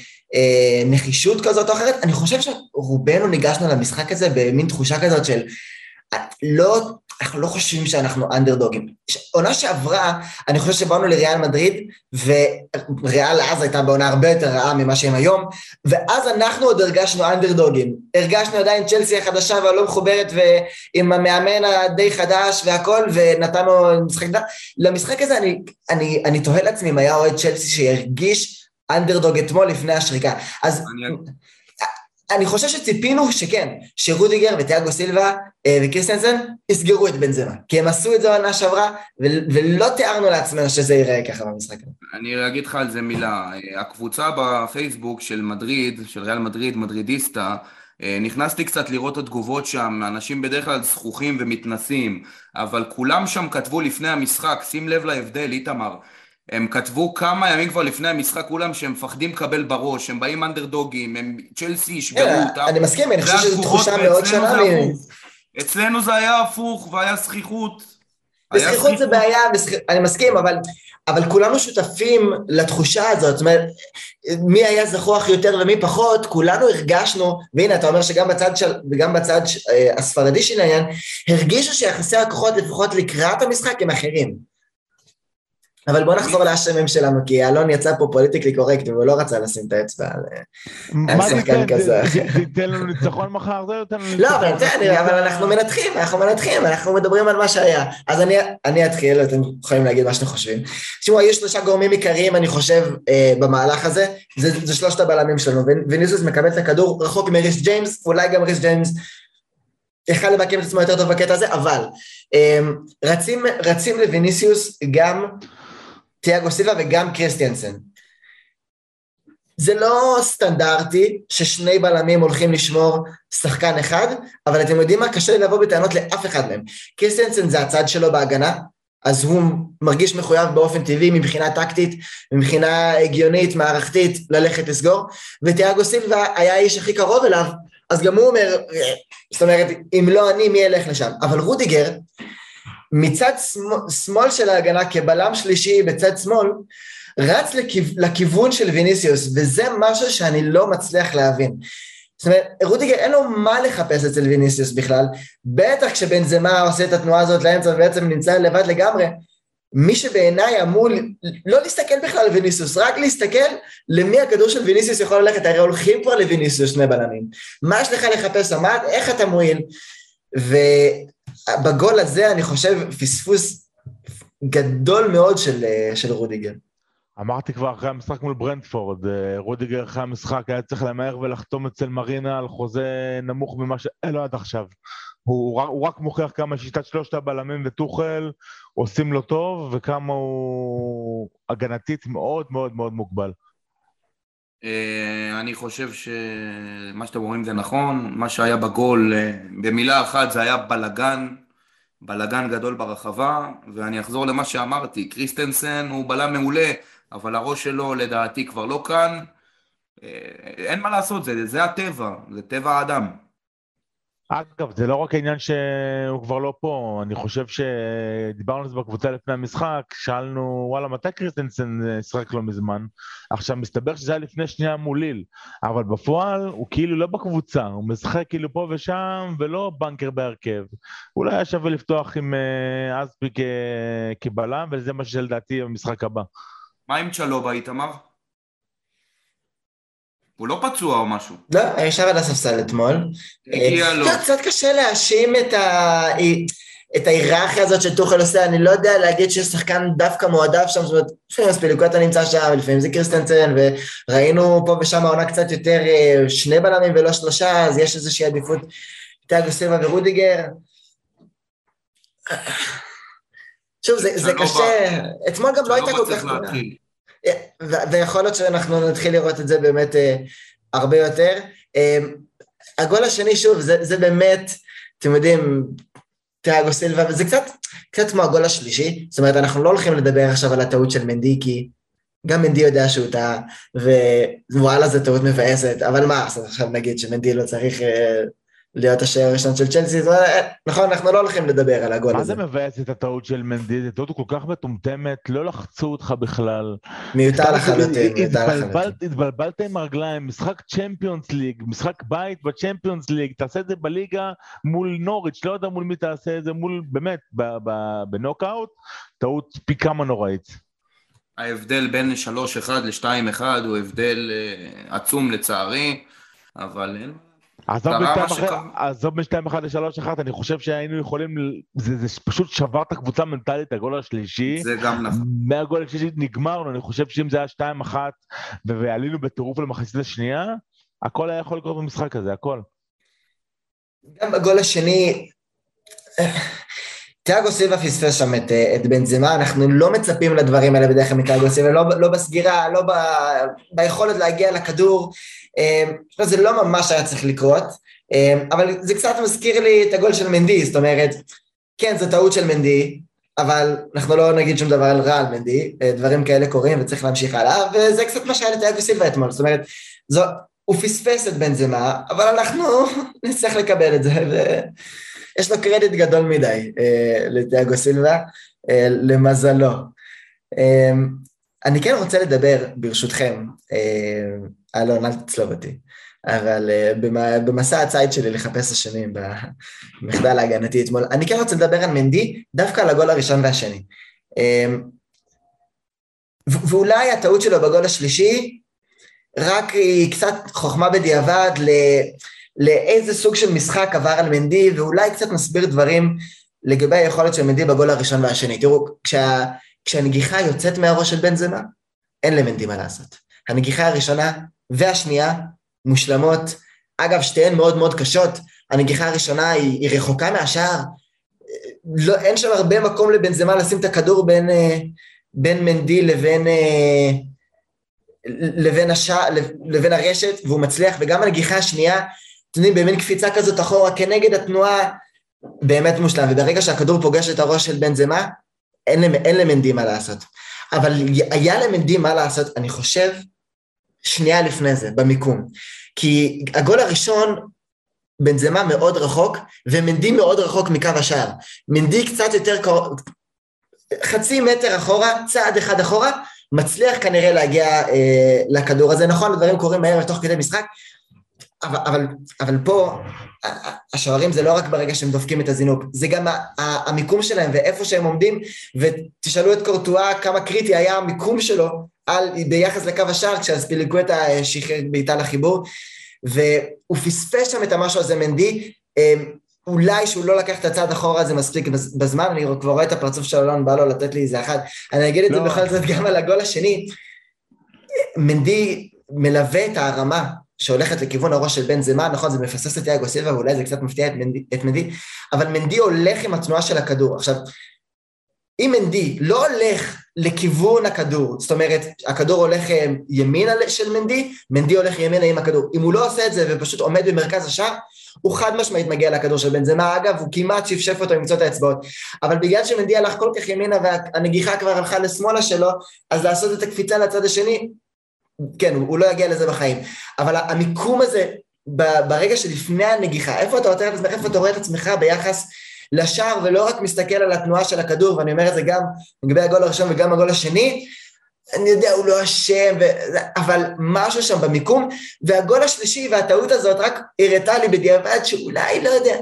Speaker 1: בנחישות כזאת או אחרת, אני חושב שרובנו ניגשנו למשחק הזה, במין תחושה כזאת של, לא, אנחנו לא חושבים שאנחנו אנדרדוגים. עונה שעברה, אני חושב שבאנו לריאל מדריד, וריאל אז הייתה בעונה הרבה יותר רעה ממה שהם היום, ואז אנחנו עוד הרגשנו אנדרדוגים. הרגשנו עדיין צ'לסי החדשה והלא מחוברת, ועם המאמן הדי חדש והכל, ונתנו משחק... למשחק הזה אני, אני, אני תוהה לעצמי אם היה אוהד צ'לסי שהרגיש אנדרדוג אתמול לפני השריקה. אז... אני חושב שציפינו שכן, שרודיגר ותיאגו סילבה וקריסטנסן יסגרו את בנזמה, כי הם עשו את זה עונה שעברה, ולא תיארנו לעצמנו שזה ייראה ככה במשחק.
Speaker 4: אני אגיד לך על זה מילה, הקבוצה בפייסבוק של מדריד, של ריאל מדריד, מדרידיסטה, נכנסתי קצת לראות את התגובות שם, אנשים בדרך כלל זכוכים ומתנסים, אבל כולם שם כתבו לפני המשחק, שים לב להבדל, איתמר, הם כתבו כמה ימים כבר לפני המשחק, כולם שהם מפחדים לקבל בראש, הם באים אנדרדוגים, הם צ'לסי ישברו אותם.
Speaker 1: אני מסכים, אני חושב שזו תחושה מאוד שונה.
Speaker 4: אצלנו זה היה הפוך, והיה שכיחות.
Speaker 1: שכיחות זה בעיה, אני מסכים, אבל כולנו שותפים לתחושה הזאת, זאת אומרת, מי היה זכוח יותר ומי פחות, כולנו הרגשנו, והנה אתה אומר שגם בצד של, וגם בצד הספרדי של העניין, הרגישו שיחסי הכוחות לפחות לקראת המשחק הם אחרים. אבל בוא נחזור לאשמים שלנו, כי אלון יצא פה פוליטיקלי קורקט, והוא לא רצה לשים את האצבע על שחקן כזה.
Speaker 3: תיתן לנו ניצחון מחר, זה יותר ניצחון.
Speaker 1: לא, אבל אנחנו מנתחים, אנחנו מנתחים, אנחנו מדברים על מה שהיה. אז אני אתחיל, אתם יכולים להגיד מה שאתם חושבים. תשמעו, יש שלושה גורמים עיקריים, אני חושב, במהלך הזה, זה שלושת הבלמים שלנו, ויניסיוס מקבל את הכדור רחוק מריס ג'יימס, אולי גם ריס ג'יימס, יכל לבקם את עצמו יותר טוב בקטע הזה, אבל רצים, רצים לויניסיוס גם תיאגו סילבה וגם קריסטיאנסן. זה לא סטנדרטי ששני בלמים הולכים לשמור שחקן אחד, אבל אתם יודעים מה? קשה לי לבוא בטענות לאף אחד מהם. קריסטיאנסן זה הצד שלו בהגנה, אז הוא מרגיש מחויב באופן טבעי מבחינה טקטית, מבחינה הגיונית, מערכתית, ללכת לסגור, ותיאגו סילבה היה האיש הכי קרוב אליו, אז גם הוא אומר, זאת אומרת, אם לא אני, מי ילך לשם? אבל רודיגר, מצד שמאל של ההגנה, כבלם שלישי בצד שמאל, רץ לכיוון של ויניסיוס, וזה משהו שאני לא מצליח להבין. זאת אומרת, רודיגר אין לו מה לחפש אצל ויניסיוס בכלל, בטח כשבנזמה עושה את התנועה הזאת לאמצע, ובעצם נמצא לבד לגמרי, מי שבעיניי אמור לא להסתכל בכלל על ויניסיוס, רק להסתכל למי הכדור של ויניסיוס יכול ללכת, הרי הולכים כבר לויניסיוס שני בלמים. מה יש לך לחפש? אמרת, איך אתה מועיל? ובגול הזה אני חושב פספוס גדול מאוד של, של רודיגר.
Speaker 3: אמרתי כבר אחרי המשחק מול ברנטפורד, רודיגר אחרי המשחק היה צריך למהר ולחתום אצל מרינה על חוזה נמוך ממה שאין לו עד עכשיו. הוא, הוא רק מוכיח כמה שיטת שלושת הבלמים וטוחל עושים לו טוב, וכמה הוא הגנתית מאוד מאוד מאוד מוגבל.
Speaker 4: אני חושב שמה שאתם אומרים זה נכון, מה שהיה בגול, במילה אחת זה היה בלגן, בלגן גדול ברחבה, ואני אחזור למה שאמרתי, קריסטנסן הוא בלם מעולה, אבל הראש שלו לדעתי כבר לא כאן, אין מה לעשות, זה, זה הטבע, זה טבע האדם.
Speaker 3: אגב, זה לא רק העניין שהוא כבר לא פה, אני חושב שדיברנו על זה בקבוצה לפני המשחק, שאלנו, וואלה, מתי קריסטנסן שחק לו מזמן? עכשיו, מסתבר שזה היה לפני שנייה מול ליל, אבל בפועל הוא כאילו לא בקבוצה, הוא משחק כאילו פה ושם, ולא בנקר בהרכב. אולי היה שווה לפתוח עם אספי כבלם, וזה מה שלדעתי במשחק הבא.
Speaker 4: מה עם צ'לובה, איתמר? הוא לא פצוע או משהו.
Speaker 1: לא, ישב על הספסל אתמול.
Speaker 4: הגיע לו.
Speaker 1: קצת קשה להאשים את ההיררכיה הזאת שטוחל עושה, אני לא יודע להגיד שיש שחקן דווקא מועדף שם, זאת אומרת, לפעמים הספיליקוטה נמצא שם, לפעמים זה קריסטנסן, וראינו פה ושם העונה קצת יותר שני בלמים ולא שלושה, אז יש איזושהי עדיפות, תיאגו סילבה ורודיגר. שוב, זה קשה, אתמול גם לא הייתה כל כך גדולה. ויכול להיות שאנחנו נתחיל לראות את זה באמת הרבה יותר. הגול השני, שוב, זה באמת, אתם יודעים, תיאגו סילבה, וזה קצת, קצת כמו הגול השלישי, זאת אומרת, אנחנו לא הולכים לדבר עכשיו על הטעות של מנדי, כי גם מנדי יודע שהוא טעה, ווואלה, זו טעות מבאסת, אבל מה, עכשיו נגיד שמנדי לא צריך להיות השער הראשון של צ'לסי, נכון, אנחנו לא הולכים לדבר על הגול הזה.
Speaker 3: מה זה מבאס את הטעות של מנדי? זה טעות כל כך מטומטמת, לא לחצו אותך בכלל.
Speaker 1: מיותר לחלוטין, מיותר לחלוטין.
Speaker 3: התבלבלת עם הרגליים, משחק צ'מפיונס ליג, משחק בית בצ'מפיונס ליג, תעשה את זה בליגה מול נוריץ', לא יודע מול מי תעשה את זה, מול, באמת, בנוקאוט, טעות פי כמה נוראית.
Speaker 4: ההבדל בין שלוש אחד ל-שתיים אחד הוא הבדל עצום לצערי, אבל אין...
Speaker 3: עזוב בין-שתיים אחד ל-שלוש אחד, אני חושב שהיינו יכולים, זה פשוט שבר את הקבוצה מנטלית, הגול השלישי.
Speaker 4: זה גם נכון.
Speaker 3: מהגול השלישי נגמרנו, אני חושב שאם זה היה שתיים אחת, ועלינו בטירוף למחצית השנייה, הכל היה יכול לקרות במשחק הזה, הכל.
Speaker 1: גם בגול השני, תיאגו סילבה פספס שם את, את בנזמה, אנחנו לא מצפים לדברים האלה בדרך כלל מתיאגו סילבה, לא, לא בסגירה, לא ב, ביכולת להגיע לכדור, זה לא ממש היה צריך לקרות, אבל זה קצת מזכיר לי את הגול של מנדי, זאת אומרת, כן, זו טעות של מנדי, אבל אנחנו לא נגיד שום דבר רע על מנדי, דברים כאלה קורים וצריך להמשיך הלאה, וזה קצת מה שהיה לתיאגו סילבה אתמול, זאת אומרת, זו, הוא פספס את בנזמה, אבל אנחנו נצטרך לקבל את זה, ויש לו קרדיט גדול מדי לתיאגו סילבה, למזלו. אני כן רוצה לדבר, ברשותכם, אלון, אל תצלוב אותי, אבל במסע הצייד שלי לחפש השנים, במחדל ההגנתי אתמול, אני כן רוצה לדבר על מנדי, דווקא על הגול הראשון והשני. ואולי הטעות שלו בגול השלישי, רק היא קצת חוכמה בדיעבד לאיזה סוג של משחק עבר על מנדי, ואולי קצת מסביר דברים לגבי היכולת של מנדי בגול הראשון והשני. תראו, כשה, כשהנגיחה יוצאת מהראש של בנזמה, אין למנדי מה לעשות. הנגיחה הראשונה והשנייה מושלמות, אגב שתיהן מאוד מאוד קשות, הנגיחה הראשונה היא, היא רחוקה מהשאר, לא, אין שם הרבה מקום לבנזמה לשים את הכדור בין, בין מנדי לבין... לבין, השע, לבין הרשת, והוא מצליח, וגם הנגיחה השנייה, אתם יודעים, במין קפיצה כזאת אחורה, כנגד התנועה, באמת מושלם, וברגע שהכדור פוגש את הראש של בנזמה, אין, אין למנדי מה לעשות. אבל היה למנדי מה לעשות, אני חושב, שנייה לפני זה, במיקום. כי הגול הראשון, בנזמה מאוד רחוק, ומנדי מאוד רחוק מקו השער. מנדי קצת יותר, חצי מטר אחורה, צעד אחד אחורה, מצליח כנראה להגיע אה, לכדור הזה, נכון, הדברים קורים מהר תוך כדי משחק, אבל, אבל, אבל פה, השוערים זה לא רק ברגע שהם דופקים את הזינוק, זה גם המיקום שלהם ואיפה שהם עומדים, ותשאלו את קורטואה כמה קריטי היה המיקום שלו, על, ביחס לקו השער, כשהספיליקו את השחרר בעיטה לחיבור, והוא פספס שם את המשהו הזה מנדי, אה, אולי שהוא לא לקח את הצעד אחורה, זה מספיק בזמן, אני כבר רואה את הפרצוף של אלון, בא לו לתת לי איזה אחד, אני אגיד את זה בכל זאת גם על הגול השני, מנדי מלווה את הרמה, שהולכת לכיוון הראש של בנזמה, נכון, זה מפסס את תיאגו סילבה, ואולי זה קצת מפתיע את מנדי, את מנדי, אבל מנדי הולך עם התנועה של הכדור, עכשיו, אם מנדי לא הולך לכיוון הכדור, זאת אומרת, הכדור הולך ימינה של מנדי, מנדי הולך ימינה עם הכדור, אם הוא לא עושה את זה ופשוט עומד במרכז השער, הוא חד משמעית מגיע לכדור של בנזמה, אגב, הוא כמעט שפשף אותו למצוא את האצבעות, אבל בגלל שמנדי הלך כל כך ימינה, והנגיחה כבר הלכה לשמאלה שלו, אז לעשות את הקפיצה לצד השני, כן, הוא, הוא לא יגיע לזה בחיים, אבל המיקום הזה, ברגע שלפני הנגיחה, איפה אתה רואה את עצמך, איפה אתה רואה את עצמך ביחס לשער, ולא רק מסתכל על התנועה של הכדור, ואני אומר את זה גם לגבי הגול הראשון וגם הגול השני, אני יודע, הוא לא אשם, ו... אבל משהו שם במיקום, והגול השלישי והטעות הזאת רק הראתה לי בדיעבד שאולי, לא יודע,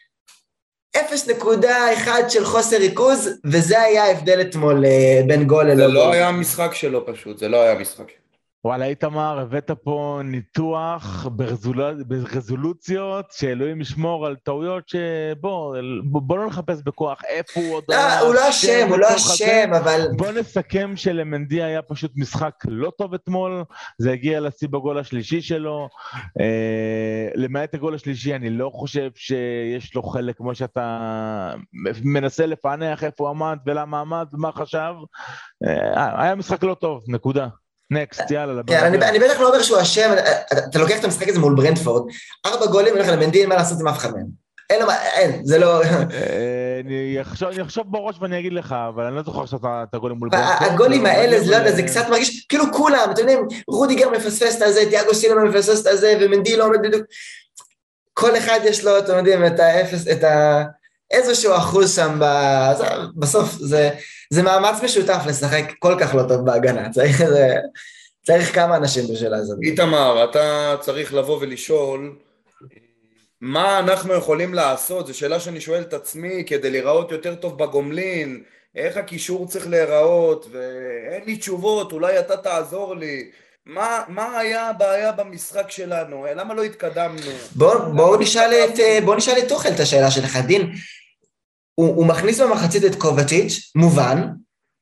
Speaker 1: אפס נקודה אחת של חוסר ריכוז, וזה היה ההבדל אתמול בין גול ללא גול.
Speaker 4: זה לא היה משחק שלו פשוט, זה לא היה משחק שלו.
Speaker 3: וואלה, איתמר, הבאת פה ניתוח ברזולוציות, שאלוהים ישמור על טעויות שבוא, בוא לא נחפש בכוח איפה הוא עוד...
Speaker 1: לא, הוא לא אשם, הוא לא אשם, אבל...
Speaker 3: בוא נסכם שלמנדי היה פשוט משחק לא טוב אתמול, זה הגיע לשיא בגול השלישי שלו, למעט הגול השלישי, אני לא חושב שיש לו חלק כמו שאתה מנסה לפענח איפה הוא עמד ולמה עמד ומה חשב, היה משחק לא טוב, נקודה. נקסט, יאללה.
Speaker 1: אני בטח לא אומר שהוא אשם, אתה לוקח את המשחק הזה מול ברנטפורד, ארבע גולים, הולך למנדי, אין מה לעשות עם אף אחד מהם. אין, אין, זה לא...
Speaker 3: אני אחשוב בראש ואני אגיד לך, אבל אני לא זוכר שאתה הגולים מול ברנטפורד.
Speaker 1: הגולים האלה, זה קצת מרגיש, כאילו כולם, אתם יודעים, רודיגר מפספס את הזה, תיאגו סילבה מפספס את הזה, ומנדי לא עומד בדיוק. כל אחד יש לו, אתם יודעים, את האפס, את ה... איזשהו אחוז שם, בסוף זה... זה מאמץ משותף לשחק כל כך לא טוב בהגנה, צריך, זה, צריך כמה אנשים בשאלה הזאת.
Speaker 4: איתמר, אתה צריך לבוא ולשאול, מה אנחנו יכולים לעשות? זו שאלה שאני שואל את עצמי, כדי להיראות יותר טוב בגומלין, איך הקישור צריך להיראות, ואין לי תשובות, אולי אתה תעזור לי. מה, מה היה הבעיה במשחק שלנו? למה לא התקדמנו?
Speaker 1: בוא, בוא נשאל את, בוא נשאל את תוכל את השאלה שלך, דין. הוא, הוא מכניס במחצית את קובצ'יץ', מובן,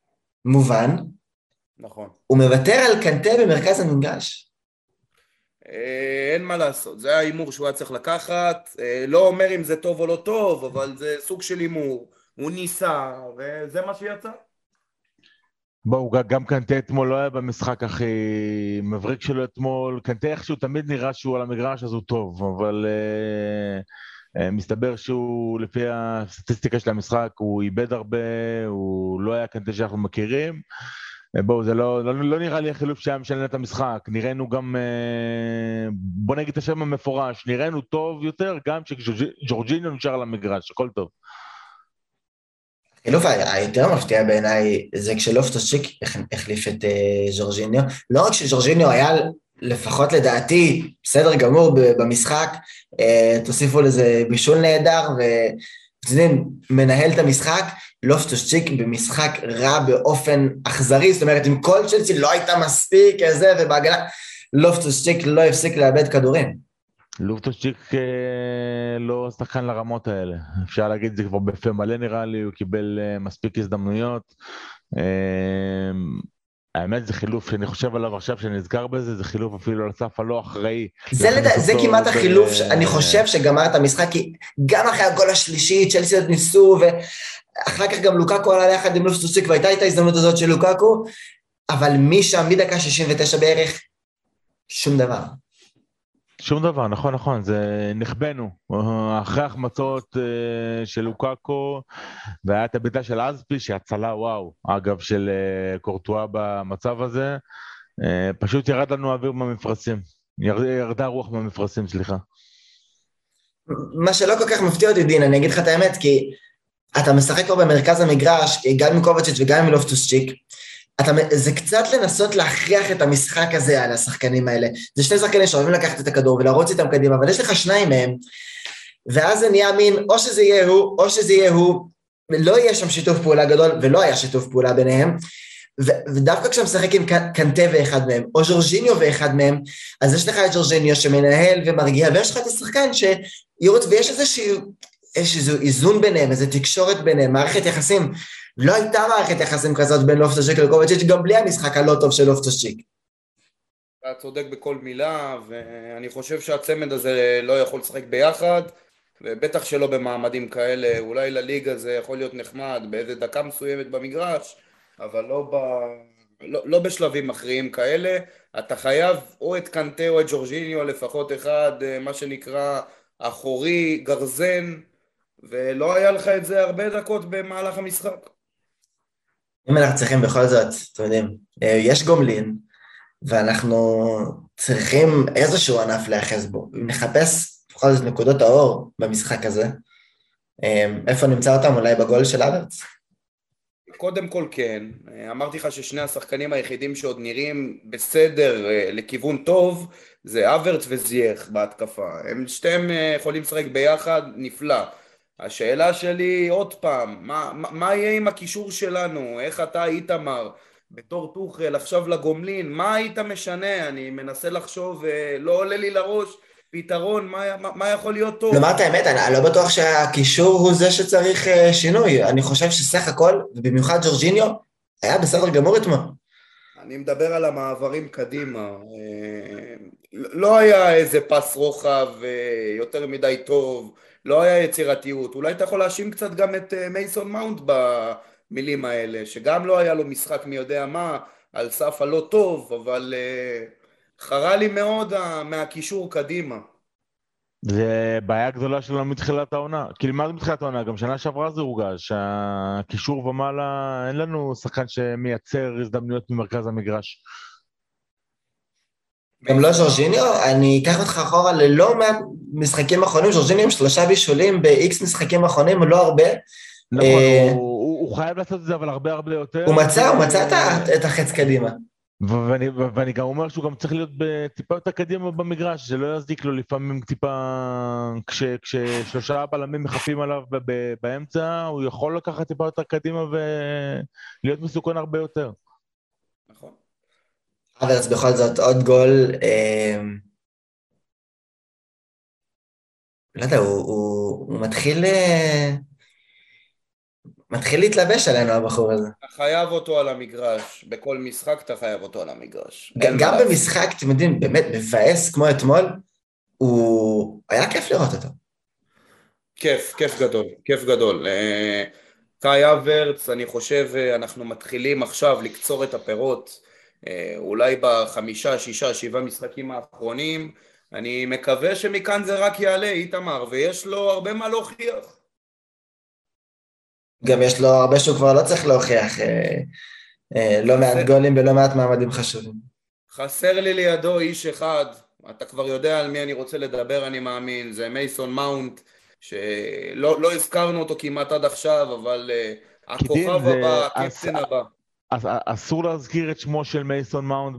Speaker 1: מובן.
Speaker 4: נכון.
Speaker 1: הוא מוותר על קנטה במרכז המגרש.
Speaker 4: אין מה לעשות, זה האימור שהוא היה צריך לקחת, לא אומר אם זה טוב או לא טוב, אבל זה סוג של אימור, הוא ניסה, וזה מה שיצא.
Speaker 3: בואו, גם קנטה אתמול לא היה במשחק הכי מבריק שלו אתמול, קנטה איכשהו תמיד נראה שהוא על המגרש אז הוא טוב, אבל uh, uh, מסתבר שהוא לפי הסטטיסטיקה של המשחק הוא איבד הרבה, הוא לא היה קנטה שאנחנו מכירים, uh, בואו, זה לא, לא, לא נראה לי החילוף שהיה משנה את המשחק, נראינו גם, uh, בוא נגיד את השם המפורש, נראינו טוב יותר גם שג'ורג'יניו נשאר על המגרש, הכל טוב.
Speaker 1: החילוף היותר מפתיע בעיניי זה כשלופטוס-צ'יק החליף את ז'ורג'יניו, לא רק שז'ורג'יניו היה לפחות לדעתי בסדר גמור במשחק, תוסיפו לזה בישול נהדר ומנהל את המשחק, לופטוס-צ'יק במשחק רע באופן אכזרי, זאת אומרת אם כל צ'לסי לא הייתה מספיק איזה ובהגנה, לופטוס-צ'יק לא הפסיק לאבד כדורים.
Speaker 3: לופטוס-צ'יק לא שחקן לרמות האלה, אפשר להגיד זה כבר בפה מלא נראה לי, הוא קיבל מספיק הזדמנויות, האמת זה חילוף שאני חושב עליו עכשיו שנזכר בזה, זה חילוף אפילו על סף הלא אחראי.
Speaker 1: זה כמעט החילוף שאני חושב שגמר את המשחק, כי גם אחרי הגול השלישי צ'לסי עוד ניסו, ואחר כך גם לוקאקו עלה ליחד עם לופטוס-צ'יק, והייתה את ההזדמנות הזאת של לוקאקו, אבל משם מדקה שישים ותשע בערך, שום דבר.
Speaker 3: שום דבר, נכון, נכון, זה נחבנו, אחרי החמצות של לוקאקו, והיה את הביתה של אזפי, שהצלה וואו, אגב, של קורטואה במצב הזה, פשוט ירד לנו אוויר במפרשים, ירדה רוח במפרשים, סליחה.
Speaker 1: מה שלא כל כך מפתיע אותי, דין, אני אגיד לך את האמת, כי אתה משחק פה במרכז המגרש, גם עם קובצ'יץ' וגם עם לופטוס-צ'יק, אתה, זה קצת לנסות להכריח את המשחק הזה על השחקנים האלה. זה שני שחקנים שאוהבים לקחת את הכדור ולרוץ איתם קדימה, אבל יש לך שניים מהם, ואז זה נהיה מין, או שזה יהיה הוא, או שזה יהיה הוא, לא יהיה שם שיתוף פעולה גדול, ולא היה שיתוף פעולה ביניהם, ו- ודווקא כשאתה משחק עם קנטה ואחד מהם, או ז'ורג'יניו ואחד מהם, אז יש לך את ז'ורג'יניו שמנהל ומרגיע, ויש לך את השחקן שירוץ, ויש איזשהו, איזשהו איזון ביניהם, איזו תקשורת ביניהם, מערכת יחסים, לא הייתה מערכת יחסים כזאת בין לופטוס-צ'יק לקובצ'יץ' גם בלי המשחק הלא טוב של לופטוס-צ'יק.
Speaker 4: אתה צודק בכל מילה, ואני חושב שהצמד הזה לא יכול לשחק ביחד, ובטח שלא במעמדים כאלה, אולי לליגה זה יכול להיות נחמד באיזה דקה מסוימת במגרש, אבל לא, ב... לא, לא בשלבים מכריעים כאלה, אתה חייב או את קנטה או את ג'ורג'יניו, לפחות אחד, מה שנקרא אחורי, גרזן, ולא היה לך את זה הרבה דקות במהלך המשחק.
Speaker 1: אם אנחנו צריכים בכל זאת, אתם יודעים, יש גומלין, ואנחנו צריכים איזשהו ענף להיחס בו, אם נחפש בכל זאת נקודות האור במשחק הזה, איפה נמצא אותם? אולי בגול של אברץ?
Speaker 4: קודם כל כן, אמרתי לך ששני השחקנים היחידים שעוד נראים בסדר לכיוון טוב, זה אברץ וזייך בהתקפה, הם שתיהם יכולים לשחק ביחד, נפלא. השאלה שלי עוד פעם, מה, מה, מה יהיה עם הקישור שלנו? איך אתה איתמר בתור טוחל עכשיו לגומלין? מה היית משנה? אני מנסה לחשוב, לא עולה לי לראש פתרון, מה, מה, מה יכול להיות טוב?
Speaker 1: לומר את האמת, אני לא בטוח שהקישור הוא זה שצריך שינוי. אני חושב שסך הכל, ובמיוחד ג'ורג'יניו, היה בסדר גמור אתמול.
Speaker 4: אני מדבר על המעברים קדימה. לא היה איזה פס רוחב יותר מדי טוב, לא היה יצירתיות. אולי אתה יכול להאשים קצת גם את מייסון מאונט במילים האלה, שגם לא היה לו משחק מי יודע מה, על סף הלא טוב, אבל חרה לי מאוד מהקישור קדימה.
Speaker 3: זה בעיה גדולה שלנו מתחילת העונה. כאילו מה זה מתחילת העונה? גם שנה שעברה זה הורגש, שהקישור ומעלה, אין לנו שחקן שמייצר הזדמנויות ממרכז המגרש.
Speaker 1: גם לא ז'ורג'יניו, אני אקח אותך אחורה ללא מעט משחקים אחרונים, ז'ורג'יניו עם שלושה בישולים ב-X משחקים אחרונים, לא הרבה.
Speaker 3: נכון, הוא חייב לעשות את זה, אבל הרבה הרבה יותר.
Speaker 1: הוא מצא, הוא מצא את החץ קדימה.
Speaker 3: ואני, ואני גם אומר שהוא גם צריך להיות בטיפה יותר קדימה במגרש, זה לא יזדיק לו לפעמים טיפה, כש, כששלושה בלמים מחפים עליו באמצע, הוא יכול לקחת טיפה יותר קדימה ולהיות מסוכן הרבה יותר.
Speaker 4: נכון.
Speaker 1: אבל אז בכל זאת עוד גול, אה, לא יודע, הוא, הוא, הוא מתחיל, אה, מתחיל להתלבש עלינו הבחור הזה.
Speaker 4: אתה חייב אותו על המגרש, בכל משחק אתה חייב אותו על המגרש.
Speaker 1: גם במשחק, אתם יודעים, באמת מבאס כמו אתמול, הוא היה כיף לראות אותו.
Speaker 4: כיף, כיף גדול, כיף גדול. קאי הוורץ, אני חושב, אנחנו מתחילים עכשיו לקצור את הפירות, אולי בחמישה, שישה, שבעה משחקים האחרונים, אני מקווה שמכאן זה רק יעלה, איתמר, ויש לו הרבה מה להוכיח.
Speaker 1: גם יש לו הרבה שהוא כבר לא צריך להוכיח, לא מעט גולים ולא מעט מעמדים חשובים.
Speaker 4: חסר לי לידו איש אחד, אתה כבר יודע על מי אני רוצה לדבר, אני מאמין, זה מייסון מאונט, שלא לא הזכרנו אותו כמעט עד עכשיו, אבל uh, הכוכב זה... הבא, הקפטן אס... הבא.
Speaker 3: אז אסור להזכיר את שמו של מייסון מאונט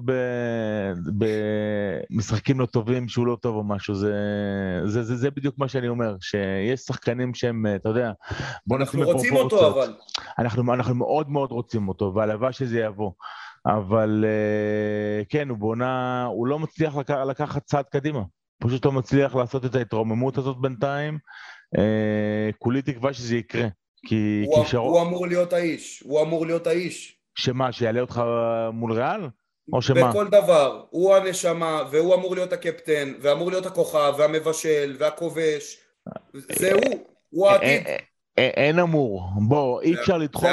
Speaker 3: במשחקים לא טובים, שהוא לא טוב או משהו, זה, זה, זה, זה בדיוק מה שאני אומר, שיש שחקנים שהם, אתה יודע, בוא
Speaker 4: אנחנו רוצים אותו אבל.
Speaker 3: אנחנו, אנחנו מאוד מאוד רוצים אותו, והלוואי שזה יבוא. אבל כן, הוא בונה, הוא לא מצליח לקח, לקחת צעד קדימה, פשוט לא מצליח לעשות את ההתרוממות הזאת בינתיים, כולי תקווה שזה יקרה. כי,
Speaker 4: הוא,
Speaker 3: כי שר...
Speaker 4: הוא אמור להיות האיש, הוא אמור להיות האיש.
Speaker 3: שמה, שיעלה אותך מול ריאל? או שמה?
Speaker 4: בכל דבר, הוא הנשמה, והוא אמור להיות הקפטן, ואמור להיות הכוכב, והמבשל, והכובש, זה הוא, הוא העתיד.
Speaker 3: אין אמור, בוא, אי אפשר לדחוף...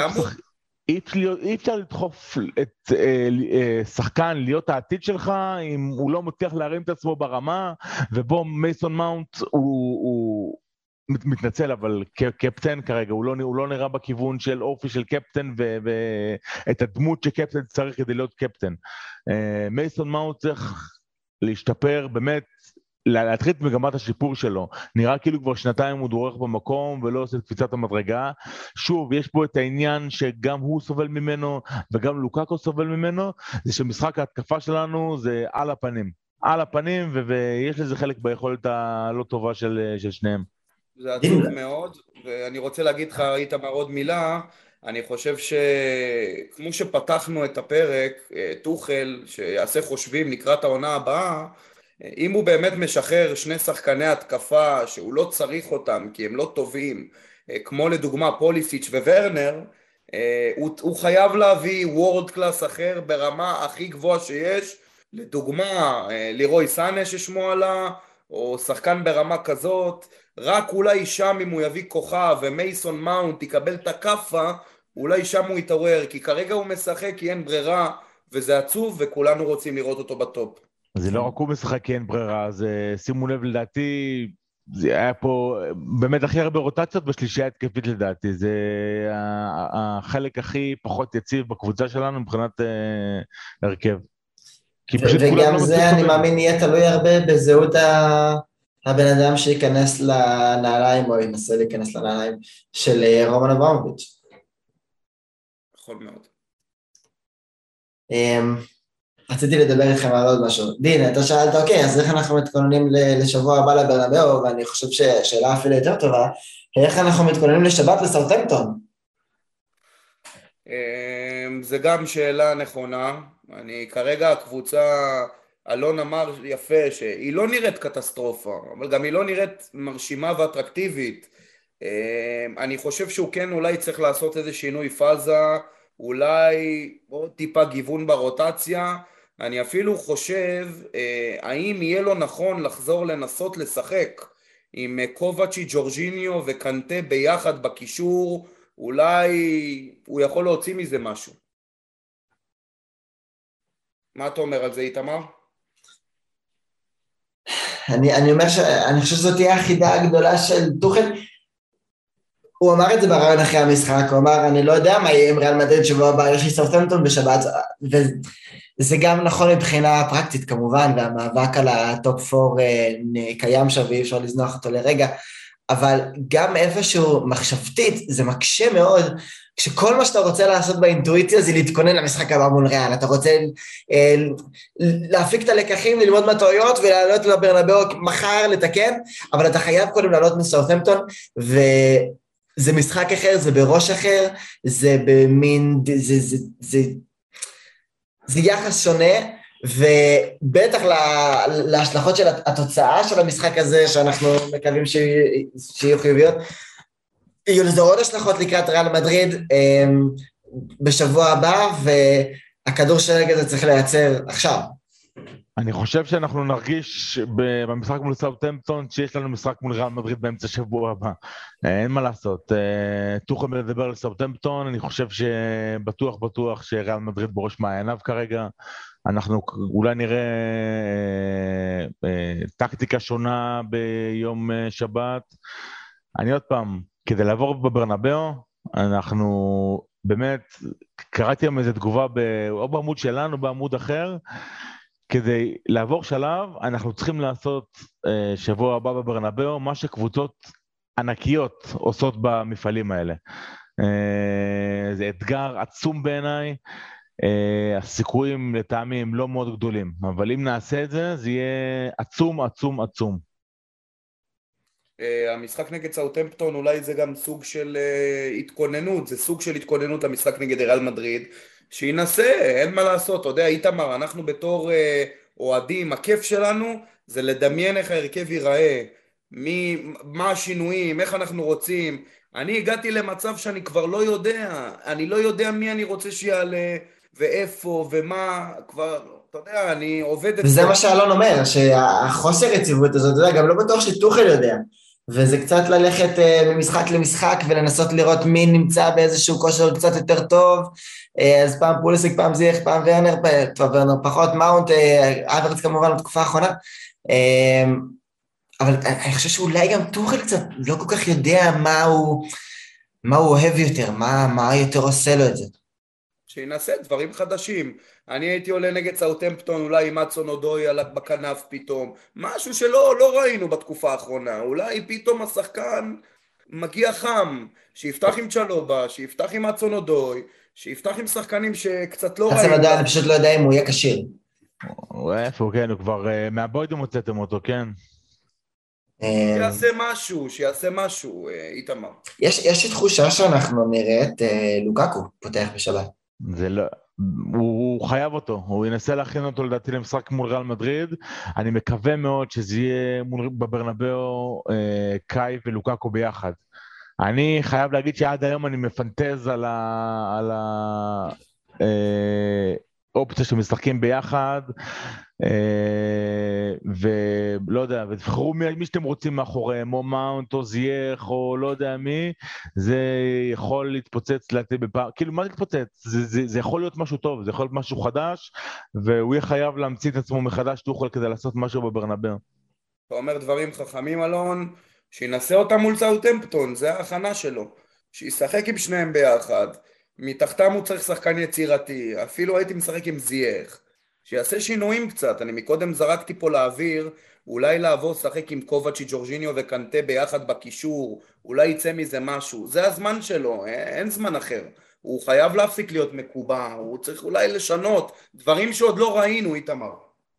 Speaker 3: אי אפשר לדחוף את שחקן להיות העתיד שלך אם הוא לא מצליח להרים את עצמו ברמה, ובו מייסון מאונט הוא מתנצל, אבל קפטן כרגע, הוא לא, הוא לא נראה בכיוון של אופי של קפטן, ואת הדמות שקפטן צריך כדי להיות קפטן. מייסון מאונט צריך להשתפר, באמת, להתחיל את מגמת השיפור שלו. נראה כאילו כבר שנתיים הוא דורך במקום, ולא עושה את קפיצת המדרגה. שוב, יש פה את העניין שגם הוא סובל ממנו, וגם לוקאקו סובל ממנו, זה שמשחק ההתקפה שלנו זה על הפנים. על הפנים, ויש לזה חלק ביכולת הלא טובה של, של שניהם.
Speaker 4: זה עצוב מאוד, ואני רוצה להגיד לך, איתמר, עוד מילה, אני חושב שכמו שפתחנו את הפרק, תוכל, שיעשה חושבים לקראת העונה הבאה, אם הוא באמת משחרר שני שחקני התקפה שהוא לא צריך אותם כי הם לא טובים, כמו לדוגמה פוליסיץ' וורנר, הוא, הוא חייב להביא וורד קלאס אחר ברמה הכי גבוהה שיש, לדוגמה לירוי סאנה ששמו עלה, או שחקן ברמה כזאת, רק אולי שם אם הוא יביא כוכב ומייסון מאונט יקבל את הכפה, אולי שם הוא יתעורר, כי כרגע הוא משחק כי אין ברירה, וזה עצוב וכולנו רוצים לראות אותו בטופ.
Speaker 3: זה לא רק הוא משחק כי אין ברירה, אז שימו לב, לדעתי, זה היה פה באמת הכי הרבה רוטציות בשלישייה התקפית לדעתי, זה החלק הכי פחות יציב בקבוצה שלנו מבחינת הרכב.
Speaker 1: וגם זה אני מאמין יהיה תלוי הרבה בזהות הבן אדם שיכנס לנעליים, או ינסה להיכנס לנעליים של רומן אברמוביץ'.
Speaker 4: נכון מאוד.
Speaker 1: רציתי לדבר איתכם על עוד משהו. דין, אתה שאלת, אוקיי, אז איך אנחנו מתכוננים לשבוע הבא לברנבאו, ואני חושב ששאלה אפילו יותר טובה, איך אנחנו מתכוננים לשבת לסאות'המפטון?
Speaker 4: זה גם שאלה נכונה. אני כרגע הקבוצה, אלון אמר יפה, שהיא לא נראית קטסטרופה, אבל גם היא לא נראית מרשימה ואטרקטיבית. אני חושב שהוא כן אולי צריך לעשות איזה שינוי פאזה, אולי עוד טיפה גיוון ברוטציה. אני אפילו חושב, האם יהיה לו נכון לחזור לנסות לשחק עם קובצ'י, ג'ורג'יניו וקנטה ביחד בקישור, אולי הוא יכול להוציא מזה משהו. מה אתה אומר על זה, איתמר?
Speaker 1: אני, אני אומר שאני חושב שזאת תהיה החידה הגדולה של תוכל. הוא אמר את זה ברעיון אחרי המשחק, הוא אמר, אני לא יודע מה יהיה עם ריאל מדריד שבוע הבא, יש לי סאות'המפטון בשבת, וזה גם נכון מבחינה פרקטית כמובן, והמאבק על הטופ פור קיים שם, ואי אפשר לזנוח אותו לרגע, אבל גם איפשהו מחשבתית, זה מקשה מאוד, כשכל מה שאתה רוצה לעשות באינטואיציה, זה להתכונן למשחק הבא מול ריאל, אתה רוצה אה, להפיק את הלקחים, ללמוד מהטעויות, ולעלות לברנבאו מחר לתקן, אבל אתה חייב קודם לעלות מסאות'המפטון, וזה משחק אחר, זה בראש אחר, זה במין, זה, זה, זה, זה, זה יחס שונה, ובטח לה, להשלכות של התוצאה של המשחק הזה, שאנחנו מקווים שיהיו חיוביות, יהיו לזה עוד השלכות לקראת ריאל מדריד בשבוע הבא, והכדור שלג הזה צריך לייצר עכשיו.
Speaker 3: אני חושב שאנחנו נרגיש במשחק מול סאות'המפטון שיש לנו משחק מול ריאל מדריד באמצע שבוע הבא. אין מה לעשות. טוחל מדבר על סאות'המפטון, אני חושב שבטוח בטוח שריאל מדריד בראש מעייניו כרגע. אנחנו אולי נראה טקטיקה שונה ביום שבת. אני עוד פעם, כדי לעבור בברנבאו, אנחנו באמת, קראתי עם איזו תגובה או בעמוד שלנו, בעמוד אחר, כדי לעבור שלב, אנחנו צריכים לעשות אה, שבוע הבא בברנבאו, מה שקבוצות ענקיות עושות במפעלים האלה. אה, זה אתגר עצום בעיניי, אה, הסיכויים לטעמי הם לא מאוד גדולים, אבל אם נעשה את זה, זה יהיה עצום, עצום, עצום.
Speaker 4: Uh, המשחק נגד סאות'המפטון אולי זה גם סוג של uh, התכוננות, זה סוג של התכוננות למשחק נגד ריאל מדריד, שינסה, אין מה לעשות, אתה יודע, איתמר, אנחנו בתור uh, אוהדים, הכיף שלנו זה לדמיין איך ההרכב ייראה, מי, מה השינויים, איך אנחנו רוצים. אני הגעתי למצב שאני כבר לא יודע, אני לא יודע מי אני רוצה שיעלה, ואיפה, ומה, כבר, אתה יודע, אני עובד את
Speaker 1: וזה מה שאלון אומר, שהחוסר יציבות הזאת, אתה יודע, גם לא בטוח שטוחל יודע, וזה קצת ללכת uh, ממשחק למשחק, ולנסות לראות מי נמצא באיזשהו כושר קצת יותר טוב, uh, אז פעם פוליסיק, פעם זיח, פעם ורנר, טוב, ורנר פחות, מאונט, אברץ כמובן בתקופה האחרונה, uh, אבל אני חושב שאולי גם טוחל קצת לא כל כך יודע מה הוא, מה הוא אוהב יותר, מה, מה יותר עושה לו את זה.
Speaker 4: שינסה דברים חדשים. אני הייתי עולה נגד סאות'המפטון, אולי עם אצון אודוי על בכנף פתאום, משהו שלא לא ראינו בתקופה האחרונה, אולי פתאום השחקן מגיע חם, שיפתח עם צ'לובה, שיפתח עם אצון אודוי, שיפתח עם שחקנים שקצת לא ראינו.
Speaker 1: יודע, אני פשוט לא יודע אם הוא יהיה קשיר.
Speaker 3: איפה, כן, הוא כבר מהבוידם הוצאתם אותו, כן.
Speaker 4: שיעשה משהו, שיעשה משהו, איתמר.
Speaker 1: יש, יש תחושה שאנחנו נראה את לוקאקו פותח בשבת.
Speaker 3: זה לא, הוא, הוא חייב אותו, הוא ינסה להכין אותו לדעתי למשחק מול ריאל מדריד, אני מקווה מאוד שזה יהיה מול בברנבאו אה, קאי ולוקאקו ביחד. אני חייב להגיד שעד היום אני מפנטז על ה... על ה אה, אופציה שמשחקים ביחד, ולא יודע, ותבחרו מי שאתם רוצים מאחוריהם, או מאונט, או זייך, או לא יודע מי, זה יכול להתפוצץ לעתיד בפעם, כאילו מה להתפוצץ? זה, זה, זה יכול להיות משהו טוב, זה יכול להיות משהו חדש, והוא יהיה חייב להמציא את עצמו מחדש תוכל כדי לעשות משהו בברנבאו.
Speaker 4: אתה אומר דברים חכמים אלון, שינסה אותם מול סאות'המפטון, זה ההכנה שלו, שישחק עם שניהם ביחד, מתחתם הוא צריך שחקן יצירתי, אפילו הייתי משחק עם זייך, שיעשה שינויים קצת, אני מקודם זרקתי פה לאוויר, אולי לעבור שחק עם קובצ'י, ג'ורג'יניו וקנטה ביחד בקישור, אולי יצא מזה משהו, זה הזמן שלו, אין זמן אחר, הוא חייב להפסיק להיות מקובע, הוא צריך אולי לשנות, דברים שעוד לא ראינו, איתמר.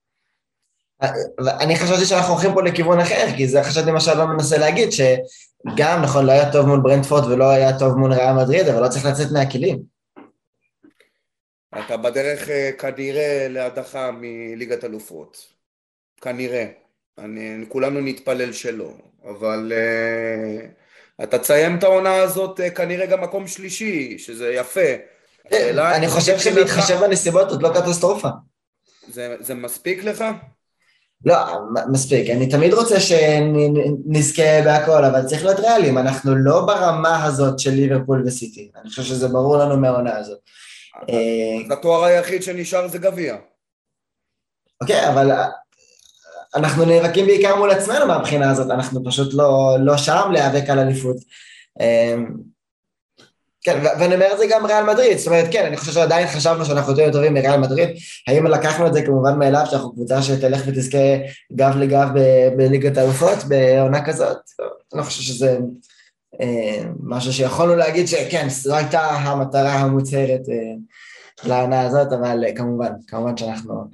Speaker 1: אני חשבתי שאנחנו הולכים פה לכיוון אחר, כי זה חשבתי מה שאלון מנסה להגיד, שגם נכון לא היה טוב מול ברנטפורד ולא היה טוב מול ריאל מדריד, אבל לא צריך לצאת מהכלים.
Speaker 4: אתה בדרך כנראה להדחה מליגת אלופות, כנראה, אני, כולנו נתפלל שלא, אבל uh, אתה תסיים את העונה הזאת uh, כנראה גם מקום שלישי, שזה יפה.
Speaker 1: אני חושב שבהתחשב בנסיבות עוד לא קטסטרופה.
Speaker 4: זה, זה מספיק לך?
Speaker 1: לא, מספיק, אני תמיד רוצה שנזכה בהכל, אבל צריך להיות ריאליים, אנחנו לא ברמה הזאת של ליברפול וסיטי, אני חושב שזה ברור לנו מהעונה הזאת.
Speaker 4: התואר היחיד שנשאר זה גביע.
Speaker 1: אוקיי, אבל אנחנו נאבקים בעיקר מול עצמנו מהבחינה הזאת, אנחנו פשוט לא שם להיאבק על אליפות. כן, ואני אומר את זה גם ריאל מדריד, זאת אומרת, כן, אני חושב שעדיין חשבנו שאנחנו יותר טובים מריאל מדריד, האם לקחנו את זה כמובן מאליו, שאנחנו קבוצה שתלך ותזכה גב לגב בליגת האלופות, בעונה כזאת, אני חושב שזה משהו שיכולנו להגיד שכן, זו הייתה המטרה המוצהרת לעונה הזאת, אבל כמובן, כמובן שאנחנו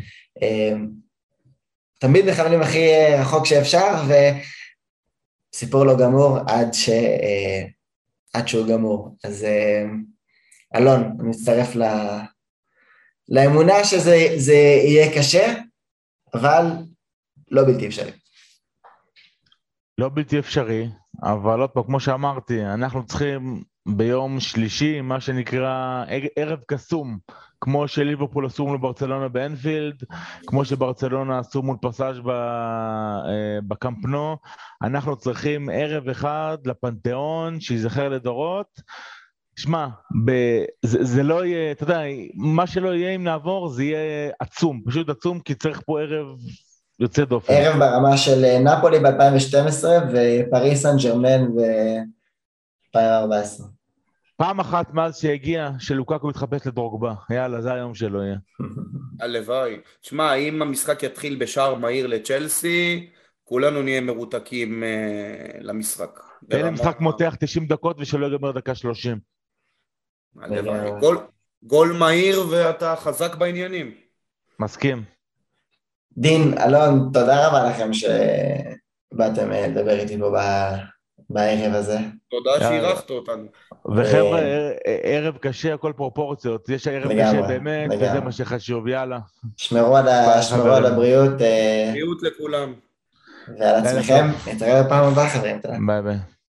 Speaker 1: תמיד מכוונים הכי רחוק שאפשר, וסיפור לא גמור עד ש... עד שהוא גמור. אז אלון, אני מצטרף ל... לאמונה שזה יהיה קשה, אבל לא בלתי אפשרי.
Speaker 3: לא בלתי אפשרי, אבל עוד פעם, כמו שאמרתי, אנחנו צריכים ביום שלישי, מה שנקרא ערב קסום, כמו שליברפול עשו מול ברצלונה באנפילד, כמו שברצלונה עשו מול פסאז' בקמפ נו, אנחנו צריכים ערב אחד לפנתיאון, שיזכר לדורות. שמע, זה, זה לא יהיה, אתה יודע, מה שלא יהיה אם נעבור, זה יהיה עצום, פשוט עצום, כי צריך פה ערב יוצא דופן.
Speaker 1: ערב ברמה של נפולי ב-אלפיים ושתים עשרה, ופריס סן ז'רמן ב-אלפיים וארבע עשרה.
Speaker 3: פעם אחת מאז שהגיע, שלוקאקו מתחפש לדרוגבה. יאללה, זה היום שלו יהיה.
Speaker 4: הלוואי. תשמע, אם המשחק יתחיל בשער מהיר לצ'לסי, כולנו נהיה מרותקים uh, למשחק.
Speaker 3: תן לי משחק מותח תשעים דקות ושלא יגמר דקה שלושים.
Speaker 4: הלוואי. גול, גול מהיר ואתה חזק בעניינים.
Speaker 3: מסכים.
Speaker 1: דין, אלון, תודה רבה לכם שבאתם לדבר איתי פה בערב הזה.
Speaker 4: תודה שאירחת אותנו.
Speaker 3: וחבר'ה, ערב קשה, הכל פרופורציות. יש ערב קשה באמת, וזה מה שחשוב, יאללה.
Speaker 1: שמרו על הבריאות.
Speaker 4: בריאות לכולם.
Speaker 1: ועל עצמכם, נתראה בפעם הבאה, חברים.
Speaker 3: ביי ביי.